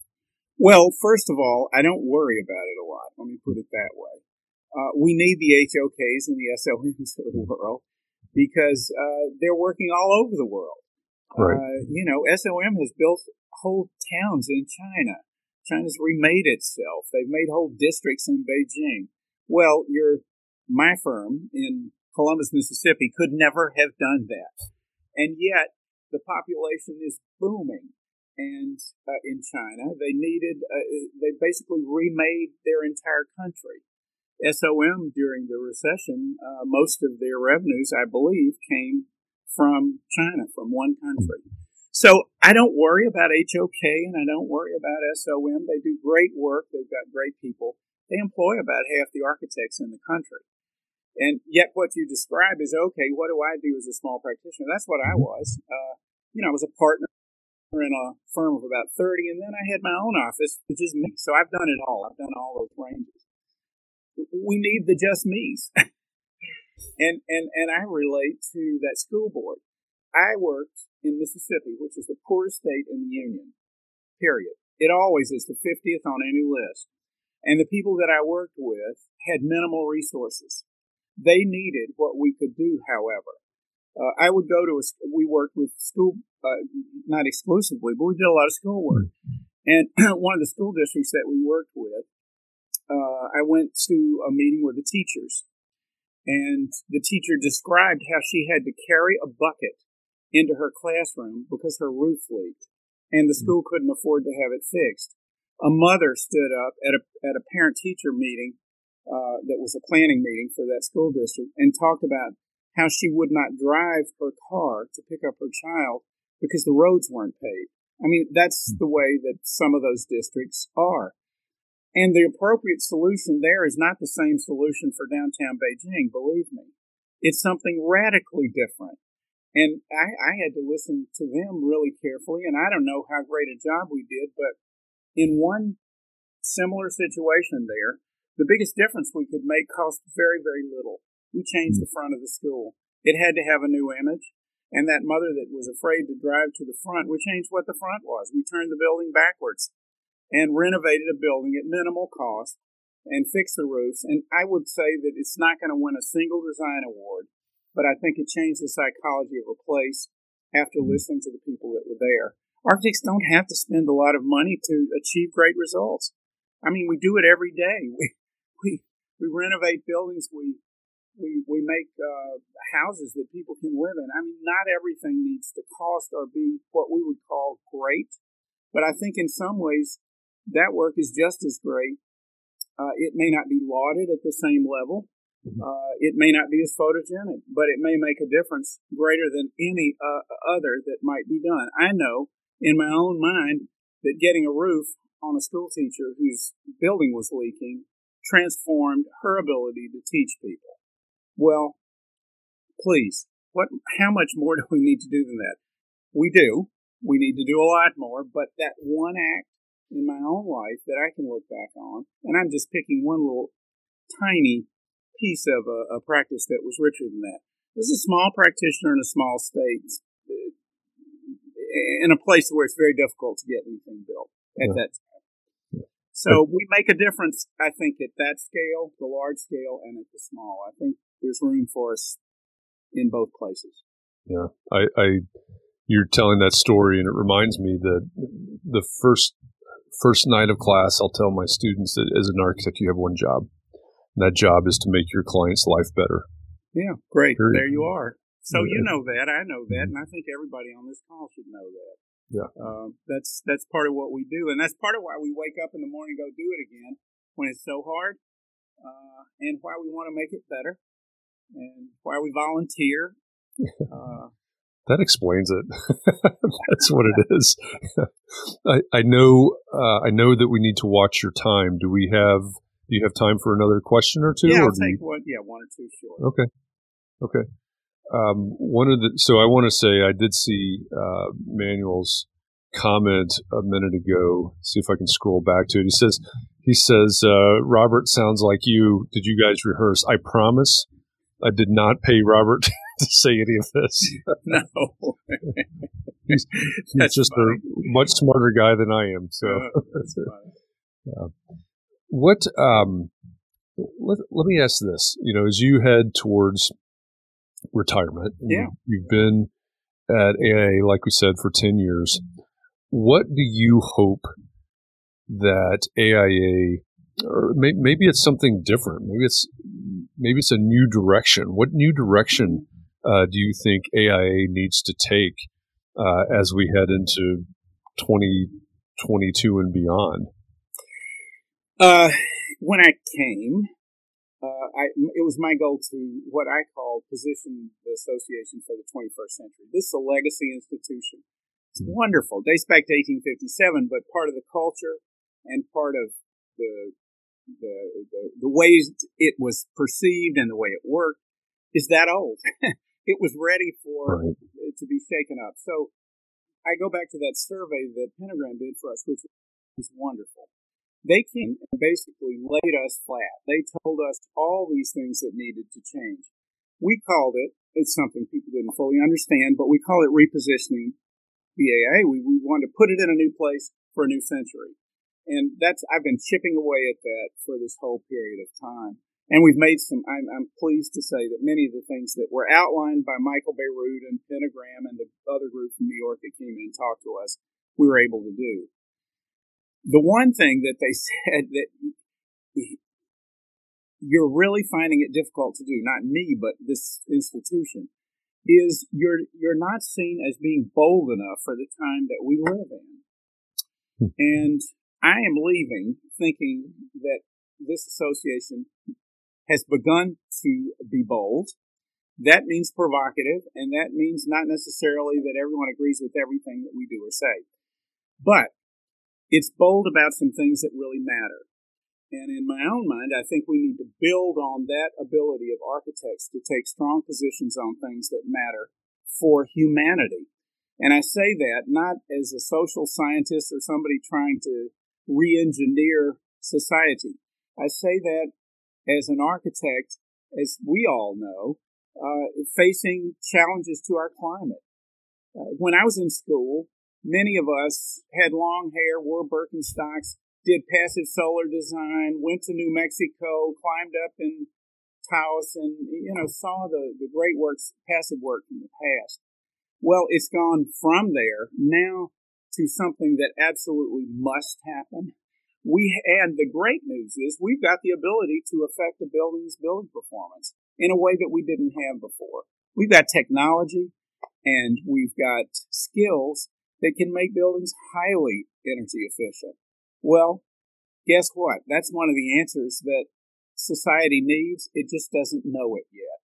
Well, first of all, I don't worry about it a lot. Let me put it that way. Uh, we need the H O Ks and the S O Ms of the world because uh, they're working all over the world. Right. Uh, you know, S O M has built whole towns in China. China's remade itself. They've made whole districts in Beijing. Well, your my firm in Columbus, Mississippi could never have done that. And yet the population is booming. And uh, in China, they needed, uh, they basically remade their entire country. S O M during the recession, uh, most of their revenues, I believe, came from China, from one country. So I don't worry about H O K and I don't worry about S O M. They do great work. They've got great people. They employ about half the architects in the country. And yet what you describe is, okay, what do I do as a small practitioner? That's what I was. Uh, you know, I was a partner in a firm of about thirty, and then I had my own office, which is me. So I've done it all. I've done all those ranges. We need the just me's. and, and, and I relate to that school board. I worked in Mississippi, which is the poorest state in the Union, period. It always is the fiftieth on any list. And the people that I worked with had minimal resources. They needed what we could do, however. Uh, I would go to a, we worked with school, uh, not exclusively, but we did a lot of school work. And one of the school districts that we worked with, uh, I went to a meeting with the teachers. And the teacher described how she had to carry a bucket into her classroom because her roof leaked. And the school couldn't afford to have it fixed. A mother stood up at a, at a parent-teacher meeting uh, that was a planning meeting for that school district and talked about how she would not drive her car to pick up her child because the roads weren't paved. I mean, that's the way that some of those districts are. And the appropriate solution there is not the same solution for downtown Beijing, believe me. It's something radically different. And I, I had to listen to them really carefully, and I don't know how great a job we did, but in one similar situation there, the biggest difference we could make cost very, very little. We changed the front of the school. It had to have a new image. And that mother that was afraid to drive to the front, we changed what the front was. We turned the building backwards and renovated a building at minimal cost and fixed the roofs. And I would say that it's not going to win a single design award, but I think it changed the psychology of a place after listening to the people that were there. Architects don't have to spend a lot of money to achieve great results. I mean, we do it every day. We we we renovate buildings. We We we make uh, houses that people can live in. I mean, not everything needs to cost or be what we would call great, but I think in some ways that work is just as great. Uh, it may not be lauded at the same level. Uh, it may not be as photogenic, but it may make a difference greater than any uh, other that might be done. I know in my own mind that getting a roof on a school teacher whose building was leaking transformed her ability to teach people. Well, please, what? How much more do we need to do than that? We do. We need to do a lot more, but that one act in my own life that I can look back on, and I'm just picking one little tiny piece of a, a practice that was richer than that. This is a small practitioner in a small state, in a place where it's very difficult to get anything built at yeah. that time. So we make a difference, I think, at that scale, the large scale, and at the small. I think there's room for us in both places. Yeah, I, I, you're telling that story, and it reminds me that the first first night of class, I'll tell my students that as an architect, you have one job, and that job is to make your client's life better. Yeah, great. Period. There you are. So yeah. You know that, I know that, and I think everybody on this call should know that. Yeah, uh, that's that's part of what we do, and that's part of why we wake up in the morning and go do it again when it's so hard, uh, and why we want to make it better, and why we volunteer. Uh, that explains it. That's what it is. I, I know. Uh, I know that we need to watch your time. Do we have? Do you have time for another question or two? Yeah, or I'll take you... one. Yeah, one or two. Sure. Okay. Okay. Um, one of the, so I want to say I did see, uh, Manuel's comment a minute ago. See if I can scroll back to it. He says, he says, uh, Robert sounds like you. Did you guys rehearse? I promise I did not pay Robert to say any of this. No. he's, he's just funny. A much smarter guy than I am. So uh, that's funny. Yeah. What? Um, let Let me ask this. You know, as you head towards retirement, yeah, you've been at A I A, like we said, for ten years. What do you hope that A I A, or may, maybe it's something different? Maybe it's maybe it's a new direction. What new direction uh, do you think A I A needs to take uh, as we head into twenty twenty-two and beyond? Uh, when I came, uh, I, it was my goal to what I call position the association for the twenty-first century. This is a legacy institution. It's wonderful. Dates back to eighteen fifty-seven, but part of the culture and part of the, the the the ways it was perceived and the way it worked is that old. It was ready for right. it to be shaken up. So I go back to that survey that Pentagram did for us, which was wonderful. They came and basically laid us flat. They told us all these things that needed to change. We called it, it's something people didn't fully understand, but we call it repositioning the A I A. We, we wanted to put it in a new place for a new century. And that's, I've been chipping away at that for this whole period of time. And we've made some, I'm, I'm pleased to say that many of the things that were outlined by Michael Beirut and Pentagram and the other group from New York that came in and talked to us, we were able to do. The one thing that they said that you're really finding it difficult to do, not me, but this institution, is you're you're not seen as being bold enough for the time that we live in. And I am leaving thinking that this association has begun to be bold. That means provocative, and that means not necessarily that everyone agrees with everything that we do or say. But it's bold about some things that really matter. And in my own mind, I think we need to build on that ability of architects to take strong positions on things that matter for humanity. And I say that not as a social scientist or somebody trying to re-engineer society. I say that as an architect, as we all know, uh, facing challenges to our climate. Uh, when I was in school, many of us had long hair, wore Birkenstocks, did passive solar design, went to New Mexico, climbed up in Taos, and, you know, saw the, the great works, passive work from the past. Well, it's gone from there now to something that absolutely must happen. We and the great news is we've got the ability to affect a building's building performance in a way that we didn't have before. We've got technology and we've got skills that can make buildings highly energy efficient. Well, guess what? That's one of the answers that society needs. It just doesn't know it yet.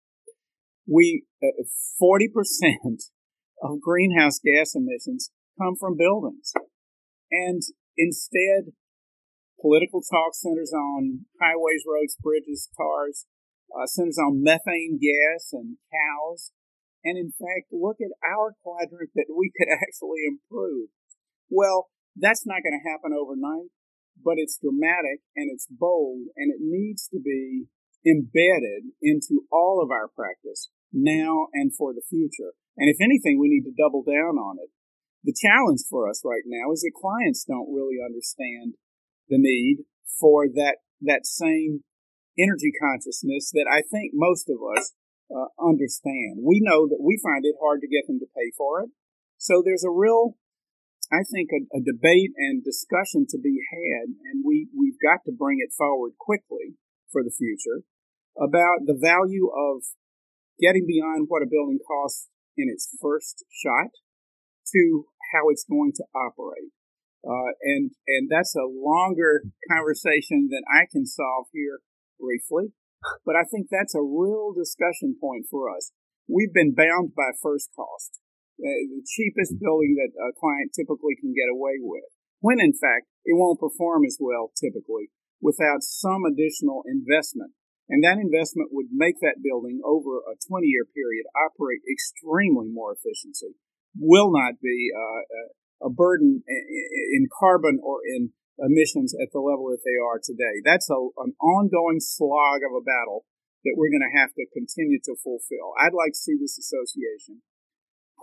We, uh, forty percent of greenhouse gas emissions come from buildings. And instead, political talk centers on highways, roads, bridges, cars, uh, centers on methane gas and cows. And in fact, look at our quadrant that we could actually improve. Well, that's not going to happen overnight, but it's dramatic and it's bold and it needs to be embedded into all of our practice now and for the future. And if anything, we need to double down on it. The challenge for us right now is that clients don't really understand the need for that, that same energy consciousness that I think most of us uh, understand. We know that we find it hard to get them to pay for it. So there's a real, I think, a, a debate and discussion to be had, and we, we've got to bring it forward quickly for the future about the value of getting beyond what a building costs in its first shot to how it's going to operate. Uh, and, and that's a longer conversation than I can solve here briefly, but I think that's a real discussion point for us. We've been bound by first cost, uh, the cheapest building that a client typically can get away with, when in fact it won't perform as well typically without some additional investment. And that investment would make that building over a twenty-year period operate extremely more efficiency, will not be uh, a burden in carbon or in emissions at the level that they are today. That's a, an ongoing slog of a battle that we're going to have to continue to fulfill. I'd like to see this association put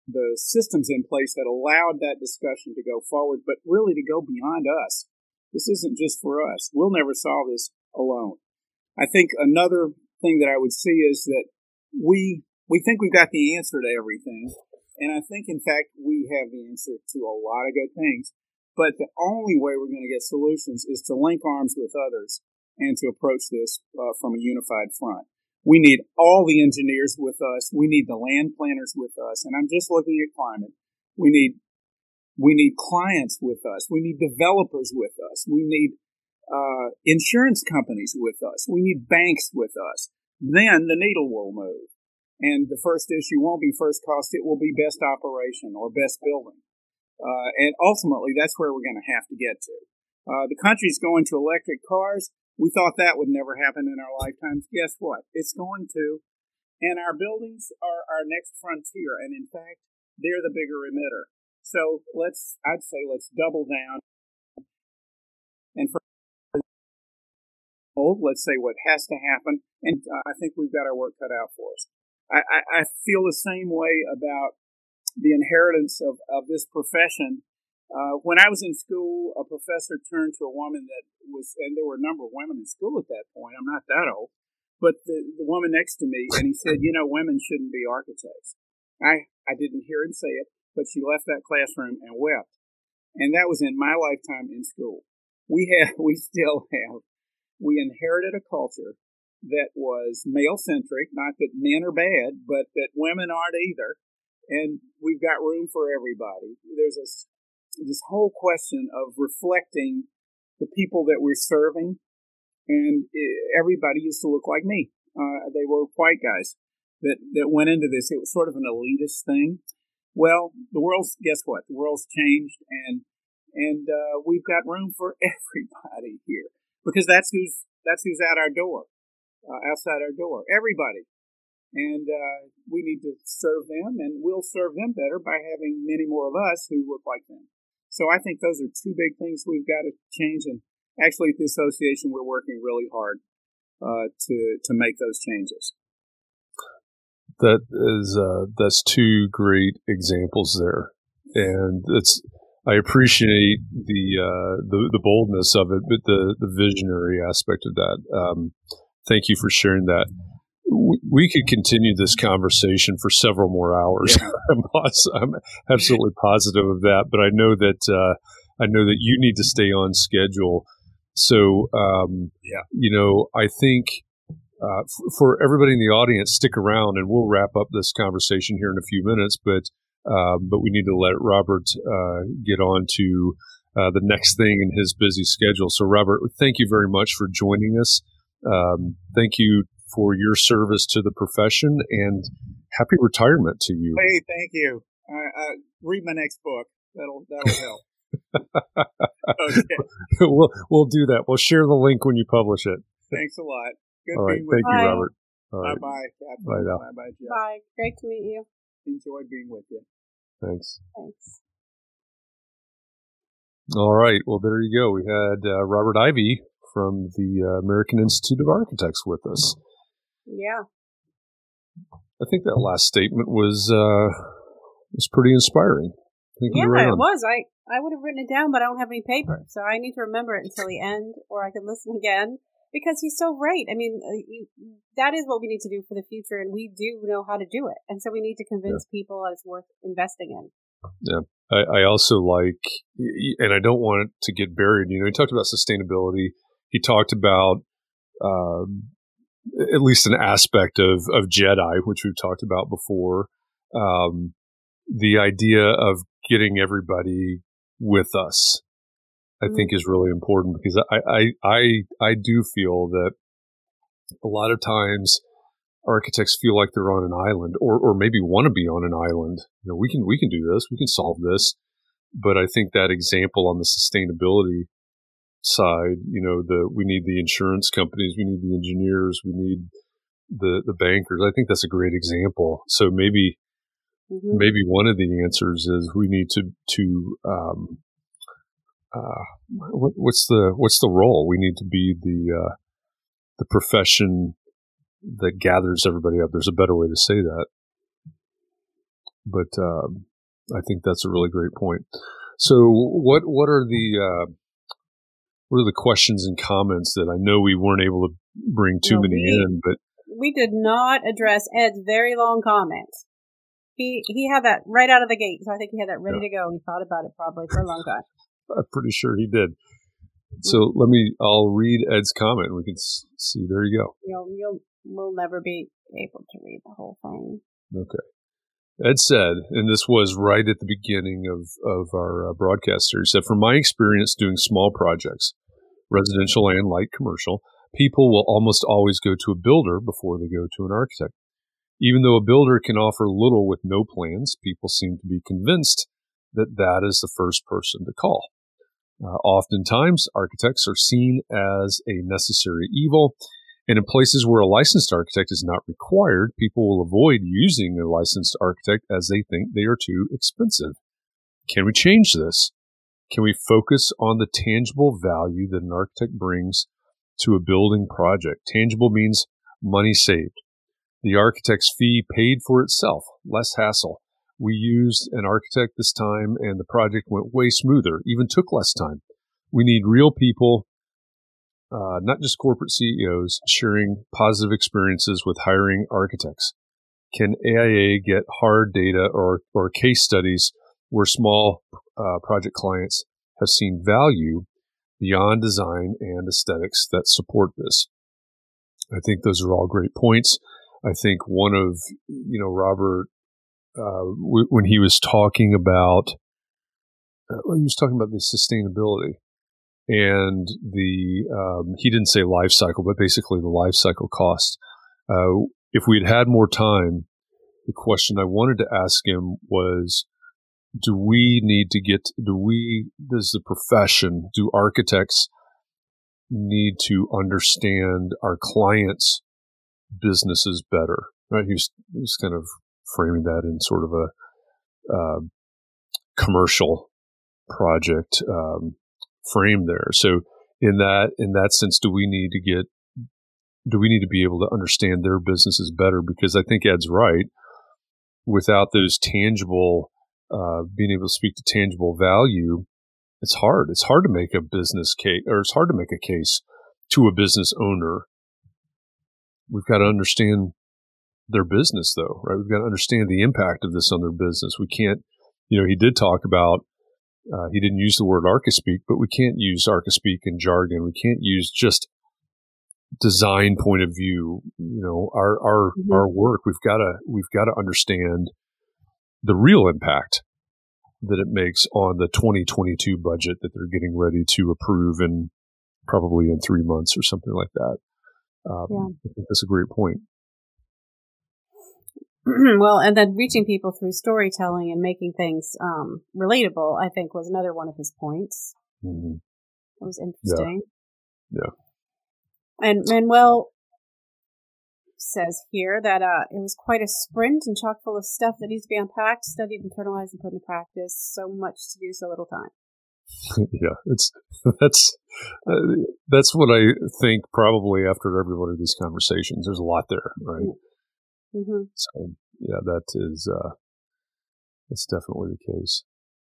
the systems in place that allowed that discussion to go forward, but really to go beyond us. This isn't just for us. We'll never solve this alone. I think another thing that I would see is that we we think we've got the answer to everything, and I think, in fact, we have the answer to a lot of good things, but the only way we're going to get solutions is to link arms with others and to approach this uh, from a unified front. We need all the engineers with us. We need the land planners with us, and I'm just looking at climate. We need we need clients with us. We need developers with us. We need uh, insurance companies with us. We need banks with us. Then the needle will move. And the first issue won't be first cost. It will be best operation or best building. Uh, and ultimately, that's where we're going to have to get to. Uh, the country's going to electric cars. We thought that would never happen in our lifetimes. Guess what? It's going to. And our buildings are our next frontier. And in fact, they're the bigger emitter. So let's, I'd say let's double down. And for let's say what has to happen. And uh, I think we've got our work cut out for us. I, I, I feel the same way about the inheritance of, of this profession. Uh, when I was in school, a professor turned to a woman that was, and there were a number of women in school at that point. I'm not that old, but the, the woman next to me, and he said, you know, women shouldn't be architects. I, I didn't hear him say it, but she left that classroom and wept. And that was in my lifetime in school. We have, we still have, we inherited a culture that was male-centric, not that men are bad, but that women aren't either. And we've got room for everybody. There's this, this whole question of reflecting the people that we're serving. And everybody used to look like me. Uh, they were white guys that, that went into this. It was sort of an elitist thing. Well, the world's, guess what? The world's changed, and and uh, we've got room for everybody here. Because that's who's, that's who's at our door. Uh, outside our door, everybody. And uh, we need to serve them, and we'll serve them better by having many more of us who look like them. So I think those are two big things we've got to change. And actually, at the association, we're working really hard uh, to to make those changes. That is, uh, that's two great examples there, and it's. I appreciate the uh, the the boldness of it, but the the visionary aspect of that. Um, Thank you for sharing that. We could continue this conversation for several more hours. Yeah. I'm absolutely positive of that, but I know that uh, I know that you need to stay on schedule. So, um, yeah. you know, I think uh, f- for everybody in the audience, stick around, and we'll wrap up this conversation here in a few minutes. But um, but we need to let Robert uh, get on to uh, the next thing in his busy schedule. So, Robert, thank you very much for joining us. Um, thank you for your service to the profession, and happy retirement to you. Hey, thank you. Uh, uh, read my next book. That'll that'll help. Okay. we'll we'll do that. We'll share the link when you publish it. Thanks a lot. Good All right. being with Thank you. you, Robert. All right. Bye bye. Bye now. Bye bye, Jeff. Bye. Great to meet you. Enjoyed being with you. Thanks. Thanks. All right. Well, there you go. We had uh, Robert Ivy from the uh, American Institute of Architects with us. Yeah. I think that last statement was uh, was pretty inspiring. I think Yeah, right it on. was. I, I would have written it down, but I don't have any paper. So I need to remember it until the end, or I could listen again, because he's so right. I mean, uh, you, that is what we need to do for the future, and we do know how to do it. And so we need to convince yeah. people that it's worth investing in. Yeah. I, I also like, and I don't want it to get buried, you know, he talked about sustainability. He talked about um, at least an aspect of, of JEDI, which we've talked about before. Um, the idea of getting everybody with us, I mm-hmm. think, is really important, because I, I, I, I do feel that a lot of times architects feel like they're on an island, or, or maybe want to be on an island. You know, we can we can do this, we can solve this. But I think that example on the sustainability side, you know, the we need the insurance companies, we need the engineers, we need the the bankers. I think that's a great example. So maybe mm-hmm. maybe one of the answers is we need to to um, uh, what, what's the what's the role? We need to be the uh, the profession that gathers everybody up. There's a better way to say that. but um, I think that's a really great point. So, what what are the uh, what are the questions and comments that I know we weren't able to bring too no, many we, in, but we did not address Ed's very long comment. He he had that right out of the gate, so I think he had that ready yeah. to go, and he thought about it probably for a long time. I'm pretty sure he did. So mm-hmm. let me, I'll read Ed's comment. We can see. There you go. You'll, you'll, we'll never be able to read the whole thing. Okay. Ed said, and this was right at the beginning of, of our uh, broadcast series, said, from my experience doing small projects, residential and light commercial, people will almost always go to a builder before they go to an architect. Even though a builder can offer little with no plans, people seem to be convinced that that is the first person to call. Uh, oftentimes, architects are seen as a necessary evil, and in places where a licensed architect is not required, people will avoid using a licensed architect as they think they are too expensive. Can we change this? Can we focus on the tangible value that an architect brings to a building project? Tangible means money saved. The architect's fee paid for itself, less hassle. We used an architect this time, and the project went way smoother, even took less time. We need real people, uh, not just corporate C E Os, sharing positive experiences with hiring architects. Can A I A get hard data or, or case studies where small uh, project clients have seen value beyond design and aesthetics that support this? I think those are all great points. I think one of, you know, Robert, uh, w- when he was talking about, uh, well, he was talking about the sustainability and the, um, he didn't say life cycle, but basically the life cycle cost. Uh, if we had had more time, the question I wanted to ask him was, do we need to get, do we, does the profession, do architects need to understand our clients' businesses better? Right? He's he's kind of framing that in sort of a uh, commercial project um, frame there. So in that in that sense, do we need to get do we need to be able to understand their businesses better? Because I think Ed's right. Without those tangible, uh, being able to speak to tangible value, it's hard. It's hard to make a business case, or it's hard to make a case to a business owner. We've got to understand their business, though, right? We've got to understand the impact of this on their business. We can't, you know, he did talk about, uh, he didn't use the word archispeak, but we can't use archispeak and jargon. We can't use just design point of view. You know, our, our, mm-hmm. our work, we've got to, we've got to understand the real impact that it makes on the twenty twenty-two budget that they're getting ready to approve in probably in three months or something like that. Um, yeah. I think that's a great point. Well, and then reaching people through storytelling and making things um, relatable, I think, was another one of his points. Mm-hmm. It was interesting. Yeah. yeah. And Manuel says here that uh, it was quite a sprint and chock full of stuff that needs to be unpacked, studied, internalized, and put into practice. So much to do, so little time. Yeah, it's that's uh, that's what I think. Probably after every one of these conversations, there's a lot there, right? Mm-hmm. So yeah, that is uh, that's definitely the case.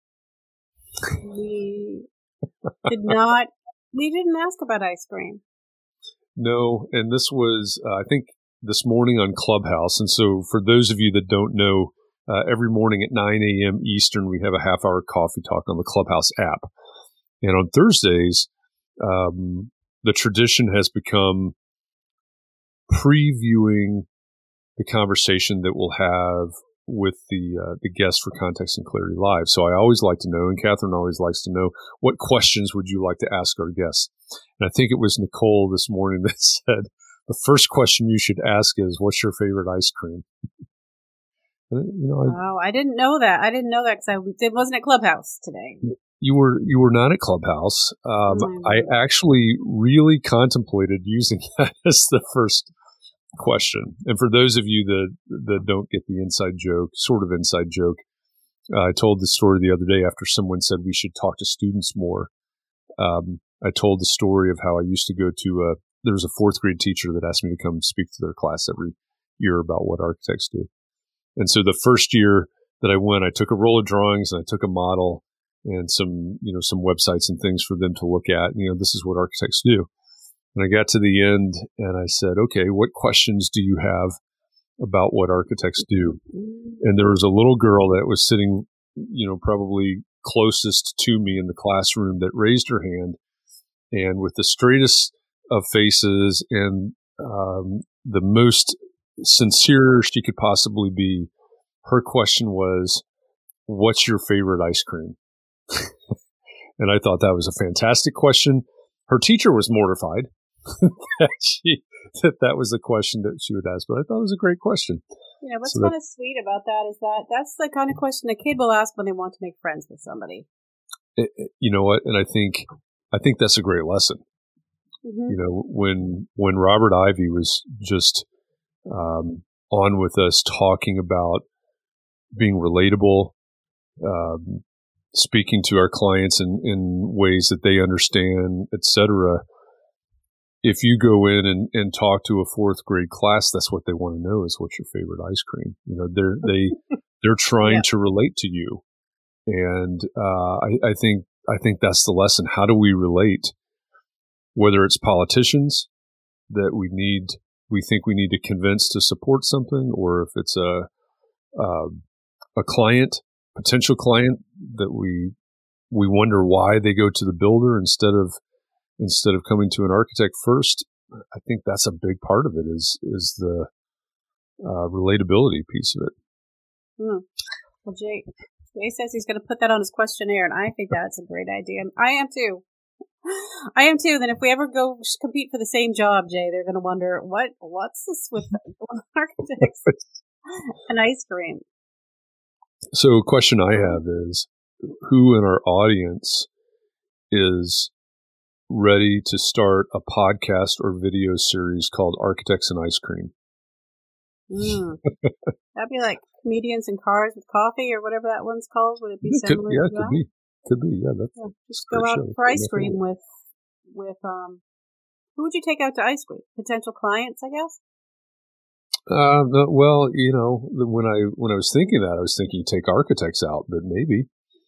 We did not. We didn't ask about ice cream. No, and this was uh, I think this morning on Clubhouse, and so for those of you that don't know. Uh, every morning at nine a.m. Eastern, we have a half-hour coffee talk on the Clubhouse app. And on Thursdays, um, the tradition has become previewing the conversation that we'll have with the uh, the guests for Context and Clarity Live. So I always like to know, and Catherine always likes to know, what questions would you like to ask our guests? And I think it was Nicole this morning that said, the first question you should ask is, what's your favorite ice cream? You know, I, oh, I didn't know that. I didn't know that because I it wasn't at Clubhouse today. You were you were not at Clubhouse. Um, mm-hmm. I actually really contemplated using that as the first question. And for those of you that that don't get the inside joke, sort of inside joke, uh, I told the story the other day after someone said we should talk to students more. Um, I told the story of how I used to go to a there was a fourth grade teacher that asked me to come speak to their class every year about what architects do. And so the first year that I went, I took a roll of drawings and I took a model and some, you know, some websites and things for them to look at. And, you know, this is what architects do. And I got to the end and I said, okay, what questions do you have about what architects do? And there was a little girl that was sitting, you know, probably closest to me in the classroom that raised her hand, and with the straightest of faces and um, the most sincere she could possibly be, her question was, what's your favorite ice cream? And I thought that was a fantastic question. Her teacher was mortified that she that that was the question that she would ask, but I thought it was a great question. You know, what's So kind of sweet about that is that that's the kind of question a kid will ask when they want to make friends with somebody. It, it- you know what? And I think I think that's a great lesson. Mm-hmm. You know, when when Robert Ivy was just um, on with us talking about being relatable, um, speaking to our clients in, in ways that they understand, et cetera. If you go in and, and talk to a fourth grade class, that's what they want to know is what's your favorite ice cream. You know, they're they they're trying Yeah. to relate to you, and uh, I, I think I think that's the lesson. How do we relate? Whether it's politicians that we need, we think we need to convince to support something, or if it's a uh, a client, potential client that we we wonder why they go to the builder instead of instead of coming to an architect first. I think that's a big part of it is is the uh, relatability piece of it. Hmm. Well, Jay, Jay says he's going to put that on his questionnaire, and I think that's a great idea. I am too. I am too. Then if we ever go sh- compete for the same job, Jay, they're going to wonder what what's this with architects and ice cream. So, a question I have is, who in our audience is ready to start a podcast or video series called Architects and Ice Cream? Mm. That'd be like comedians in cars with coffee or whatever that one's called. Would it be Yeah, could, similar yeah, to it could that? be. Could be, yeah. That's, Yeah, just Great go out show. for ice Definitely. cream with with um. Who would you take out to ice cream? Potential clients, I guess. uh, no, well, you know, the- when I when I was thinking that, I was thinking take architects out, but maybe,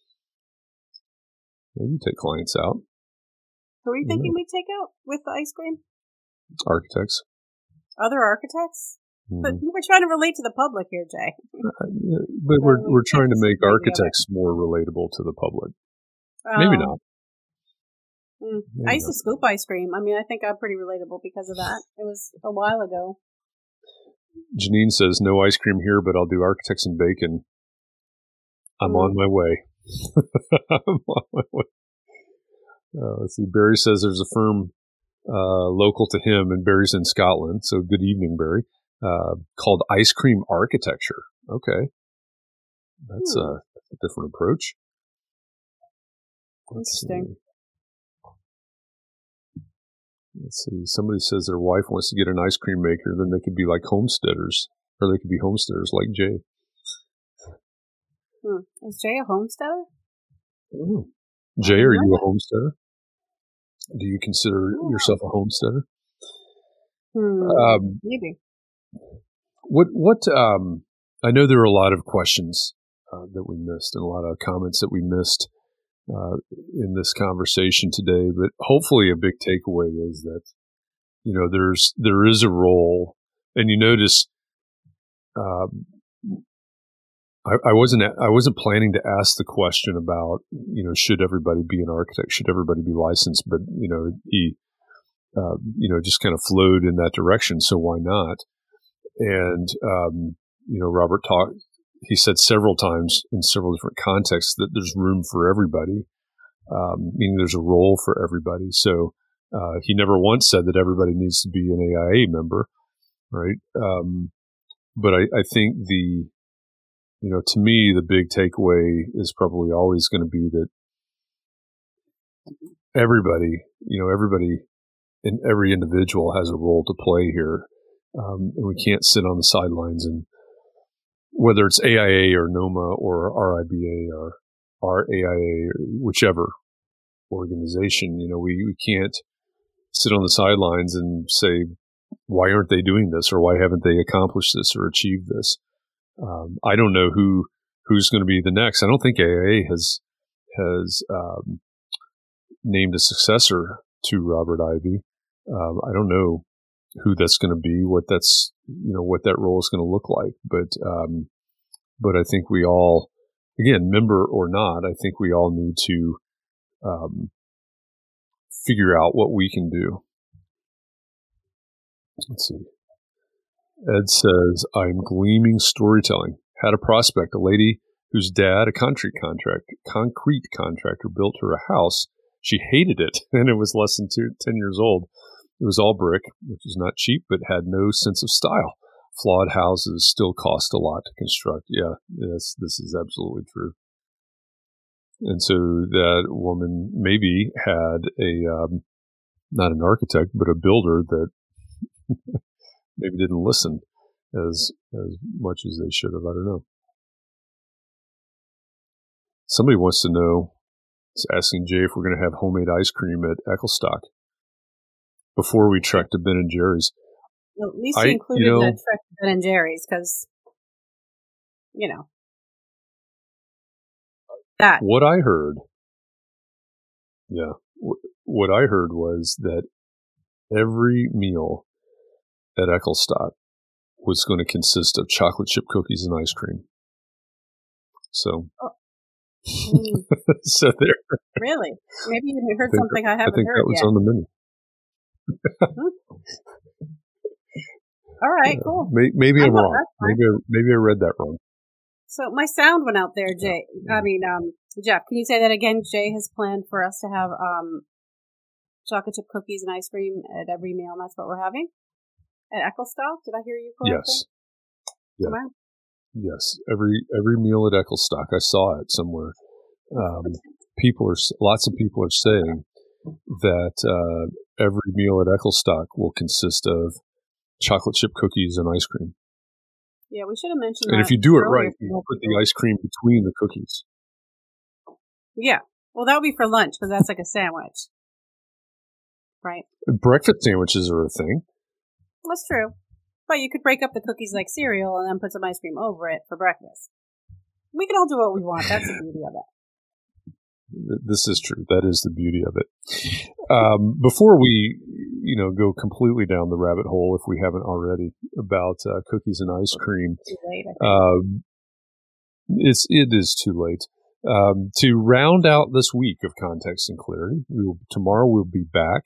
maybe take clients out, Who are you Yeah. thinking we'd take out with the ice cream? architects. Other architects? But Mhm. we're trying to relate to the public here, Jay. Uh, yeah, but we're we we're can't trying to just make agree together. architects more relatable to the public. Maybe Um, not. mm. Maybe I used not. to scoop ice cream. I mean, I think I'm pretty relatable because of that. It was a while ago. Janine says no ice cream here, but I'll do architects and bacon. I'm Mm. on my way. I'm on my way. Uh, let's see. Barry says there's a firm uh, local to him, and Barry's in Scotland. So good evening, Barry. Uh, called Ice Cream Architecture. Okay, that's Hmm. a, a different approach. Let's Interesting. see. Let's see. Somebody says their wife wants to get an ice cream maker, then they could be like homesteaders, or they could be homesteaders like Jay. Hmm. Is Jay a homesteader? Oh. Jay, are know you a that. homesteader? Do you consider don't know. yourself a homesteader? Hmm. Um, Maybe. what, what, um, I know there are a lot of questions uh, that we missed and a lot of comments that we missed uh, in this conversation today, but hopefully a big takeaway is that, you know, there's, there is a role, and you notice, um, I, I wasn't, I wasn't planning to ask the question about, you know, should everybody be an architect? Should everybody be licensed? But, you know, he, uh, you know, just kind of flowed in that direction. So why not? And, um, you know, Robert talked, he said several times in several different contexts that there's room for everybody, um, meaning there's a role for everybody. So, uh, he never once said that everybody needs to be an A I A member, right? Um, but I, I think the, you know, to me, the big takeaway is probably always going to be that everybody, you know, everybody and every individual has a role to play here. Um, and we can't sit on the sidelines, and whether it's A I A or NOMA or R I B A or R A I A or whichever organization, you know, we, we can't sit on the sidelines and say, why aren't they doing this, or why haven't they accomplished this or achieved this? Um, I don't know who who's going to be the next. I don't think A I A has has um, named a successor to Robert Ivy. Um, I don't know who that's going to be, what that's you know what that role is going to look like. But um, but I think we all, again, member or not, I think we all need to um, figure out what we can do. Let's see. Ed says, I'm gleaming storytelling. Had a prospect, a lady whose dad, a concrete contractor, concrete contractor, built her a house. She hated it, and it was less than two, ten years old. It was all brick, which is not cheap, but had no sense of style. Flawed houses still cost a lot to construct. Yeah, yes, this is absolutely true. And so that woman maybe had a, um, not an architect, but a builder that maybe didn't listen as as much as they should have. I don't know. Somebody wants to know, is asking Jay if we're going to have homemade ice cream at Ecclestock before we trek to Ben and Jerry's. Well, at least I, you included you know, the trek to Ben and Jerry's because, you know, that. What I heard, yeah, w- what I heard was that every meal at Ecclestock was going to consist of chocolate chip cookies and ice cream. So, oh. mm. so there. Really? Maybe you heard I think, something I haven't I think heard that was yet. on the menu. All right, Yeah. cool. Maybe, maybe I I'm love wrong. that part. Maybe I, maybe I read that wrong. So my sound went out there, Jay. I mean, um, Jeff, can you say that again? Jay has planned for us to have um, chocolate chip cookies and ice cream at every meal, and that's what we're having at Ecclestock. Did I hear you correctly? Yes. Yeah. Wow. Yes. Every every meal at Ecclestock, I saw it somewhere. Um, people are lots of people are saying that uh, every meal at Ecclestock will consist of chocolate chip cookies and ice cream. Yeah, we should have mentioned And that if you do it earlier. right, you put the ice cream between the cookies. Yeah. Well, that would be for lunch because that's like a sandwich. Right? Breakfast sandwiches are a thing. That's true. But you could break up the cookies like cereal and then put some ice cream over it for breakfast. We can all do what we want. That's the beauty of it. This is true. That is the beauty of it. Um, before we, you know, go completely down the rabbit hole, if we haven't already, about uh, cookies and ice cream, Too late, I think. um, it's it is too late. Um, to round out this week of Context and Clarity, we will, tomorrow we'll be back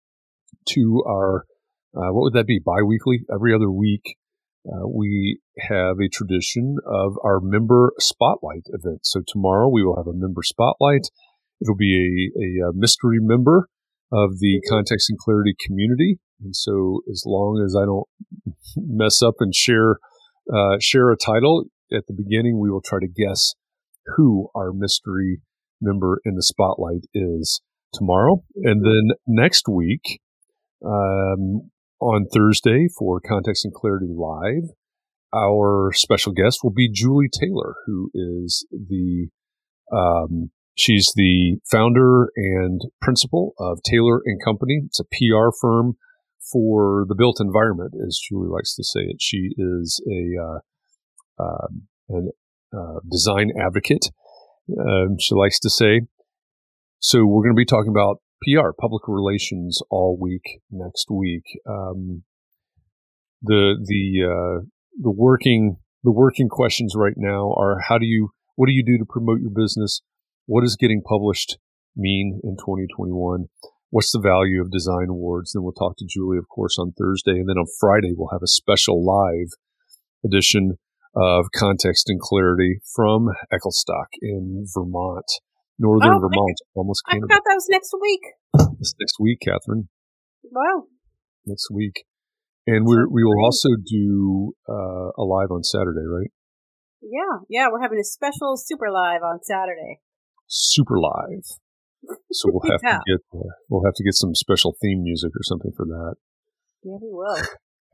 to our uh, what would that be? Biweekly, every other week. Uh, we have a tradition of our member spotlight event. So tomorrow we will have a member spotlight. It'll be a, a mystery member of the Context and Clarity community. And so as long as I don't mess up and share uh, share a title at the beginning, we will try to guess who our mystery member in the spotlight is tomorrow. And then next week, um, on Thursday for Context and Clarity Live, our special guest will be Julie Taylor, who is the, um, she's the founder and principal of Taylor and Company. It's a P R firm for the built environment, as Julie likes to say it. She is a, uh, uh, an, uh, design advocate, um, she likes to say. So we're going to be talking about P R, public relations, all week next week. Um, the the uh, the working the working questions right now are: how do you what do you do to promote your business? What does getting published mean in twenty twenty-one? What's the value of design awards? Then we'll talk to Julie, of course, on Thursday, and then on Friday we'll have a special live edition of Context and Clarity from Ecclestock in Vermont. Northern Oh, Vermont, almost I Canada. forgot that was next week. This next week, Catherine. Wow. Next week, and we we will great. also do uh, a live on Saturday, right? Yeah, yeah, we're having a special super live on Saturday. Super live. So we'll have Yeah. to get uh, we'll have to get some special theme music or something for that. Yeah, we will.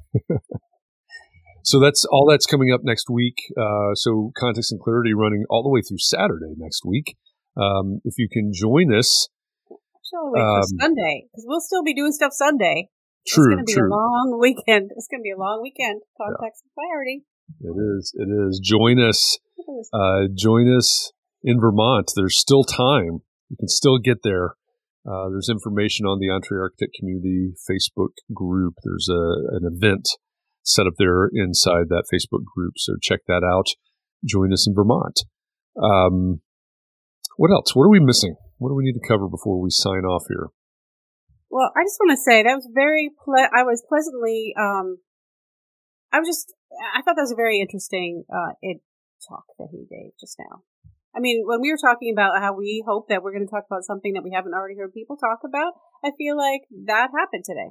So that's all that's coming up next week. Uh, so Context and Clarity running all the way through Saturday next week. Um, if you can join us. Actually, wait Um, for Sunday, because we'll still be doing stuff Sunday. True, It's going to be true. a long weekend. It's going to be a long weekend. Context and Clarity. It is. It is. Join us uh, join us in Vermont. There's still time. You can still get there. Uh, there's information on the EntreArchitect Community Facebook group. There's a, an event set up there inside that Facebook group. So check that out. Join us in Vermont. Um, what else? What are we missing? What do we need to cover before we sign off here? Well, I just want to say that was very, ple- I was pleasantly, um, I was just, I thought that was a very interesting, uh, it talk that he gave just now. I mean, when we were talking about how we hope that we're going to talk about something that we haven't already heard people talk about, I feel like that happened today.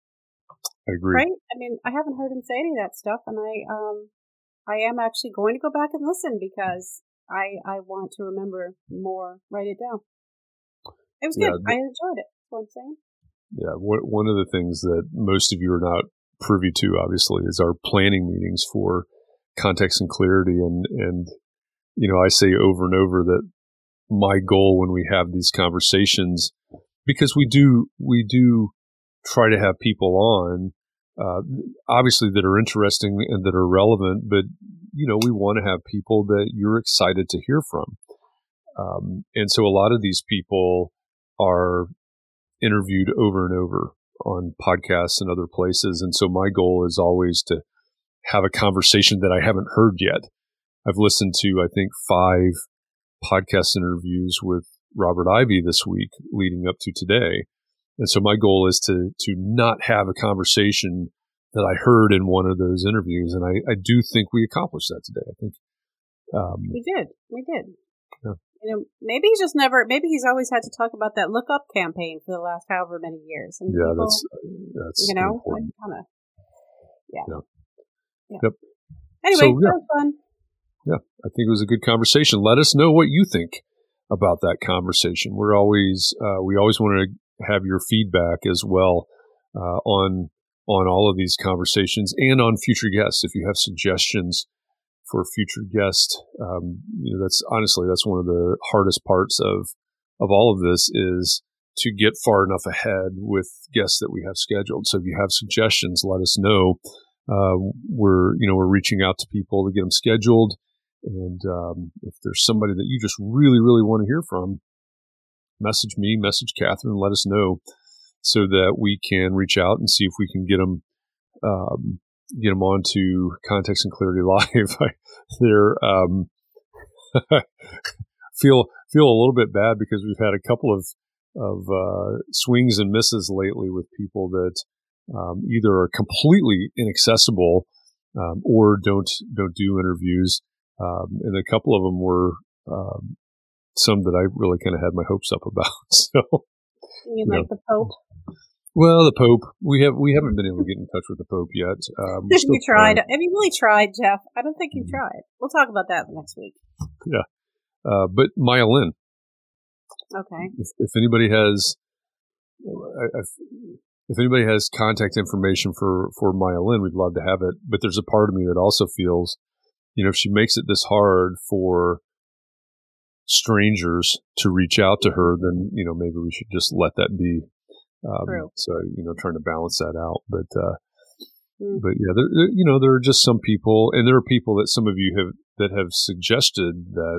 I agree. Right? I mean, I haven't heard him say any of that stuff, and I, um, I am actually going to go back and listen because I, I want to remember more, write it down. It was Yeah, good. I enjoyed it. That's what I'm saying. Yeah, one of the things that most of you are not privy to, obviously, is our planning meetings for context and clarity. And, and, you know, I say over and over that my goal when we have these conversations, because we do, we do try to have people on, uh, obviously that are interesting and that are relevant, but, you know, we want to have people that you're excited to hear from. Um, and so a lot of these people are interviewed over and over on podcasts and other places. And so my goal is always to have a conversation that I haven't heard yet. I've listened to, I think, five podcast interviews with Robert Ivy this week leading up to today. And so my goal is to, to not have a conversation that I heard in one of those interviews. And I, I do think we accomplished that today. I think, um, we did. We did. Yeah. You know, maybe he's just never, maybe he's always had to talk about that look up campaign for the last however many years. And yeah, people, that's, that's, you know, important. kind of, yeah. Yeah. yeah. Yep. Anyway, So, yeah. that was fun. Yeah, I think it was a good conversation. Let us know what you think about that conversation. We're always, uh, we always want to have your feedback as well, uh, on, on all of these conversations and on future guests. If you have suggestions for a future guest, um, you know, that's honestly, that's one of the hardest parts of, of all of this is to get far enough ahead with guests that we have scheduled. So if you have suggestions, let us know. Uh, we're, you know, we're reaching out to people to get them scheduled. And, um, if there's somebody that you just really, really want to hear from, message me, message Catherine, let us know so that we can reach out and see if we can get them, um, get them onto Context and Clarity Live. They're, um, feel, feel a little bit bad because we've had a couple of, of, uh, swings and misses lately with people that, um, either are completely inaccessible, um, or don't, don't do interviews. Um, and a couple of them were, um, some that I really kind of had my hopes up about. So, You mean you like know. the Pope? Well, the Pope, we have, we haven't been able to get in touch with the Pope yet. Um, we're Have still you tried? trying. Have you really tried, Jeff? I don't think you've Mhm. tried. We'll talk about that next week. Yeah. Uh, but Maya Lin, Okay. if, if anybody has, if, if anybody has contact information for, for Maya Lin, we'd love to have it. But there's a part of me that also feels, you know, if she makes it this hard for strangers to reach out to her, then, you know, maybe we should just let that be. Um, True. so, you know, trying to balance that out. But, uh, Mm. but yeah, there, there, you know, there are just some people, and there are people that some of you have, that have suggested that,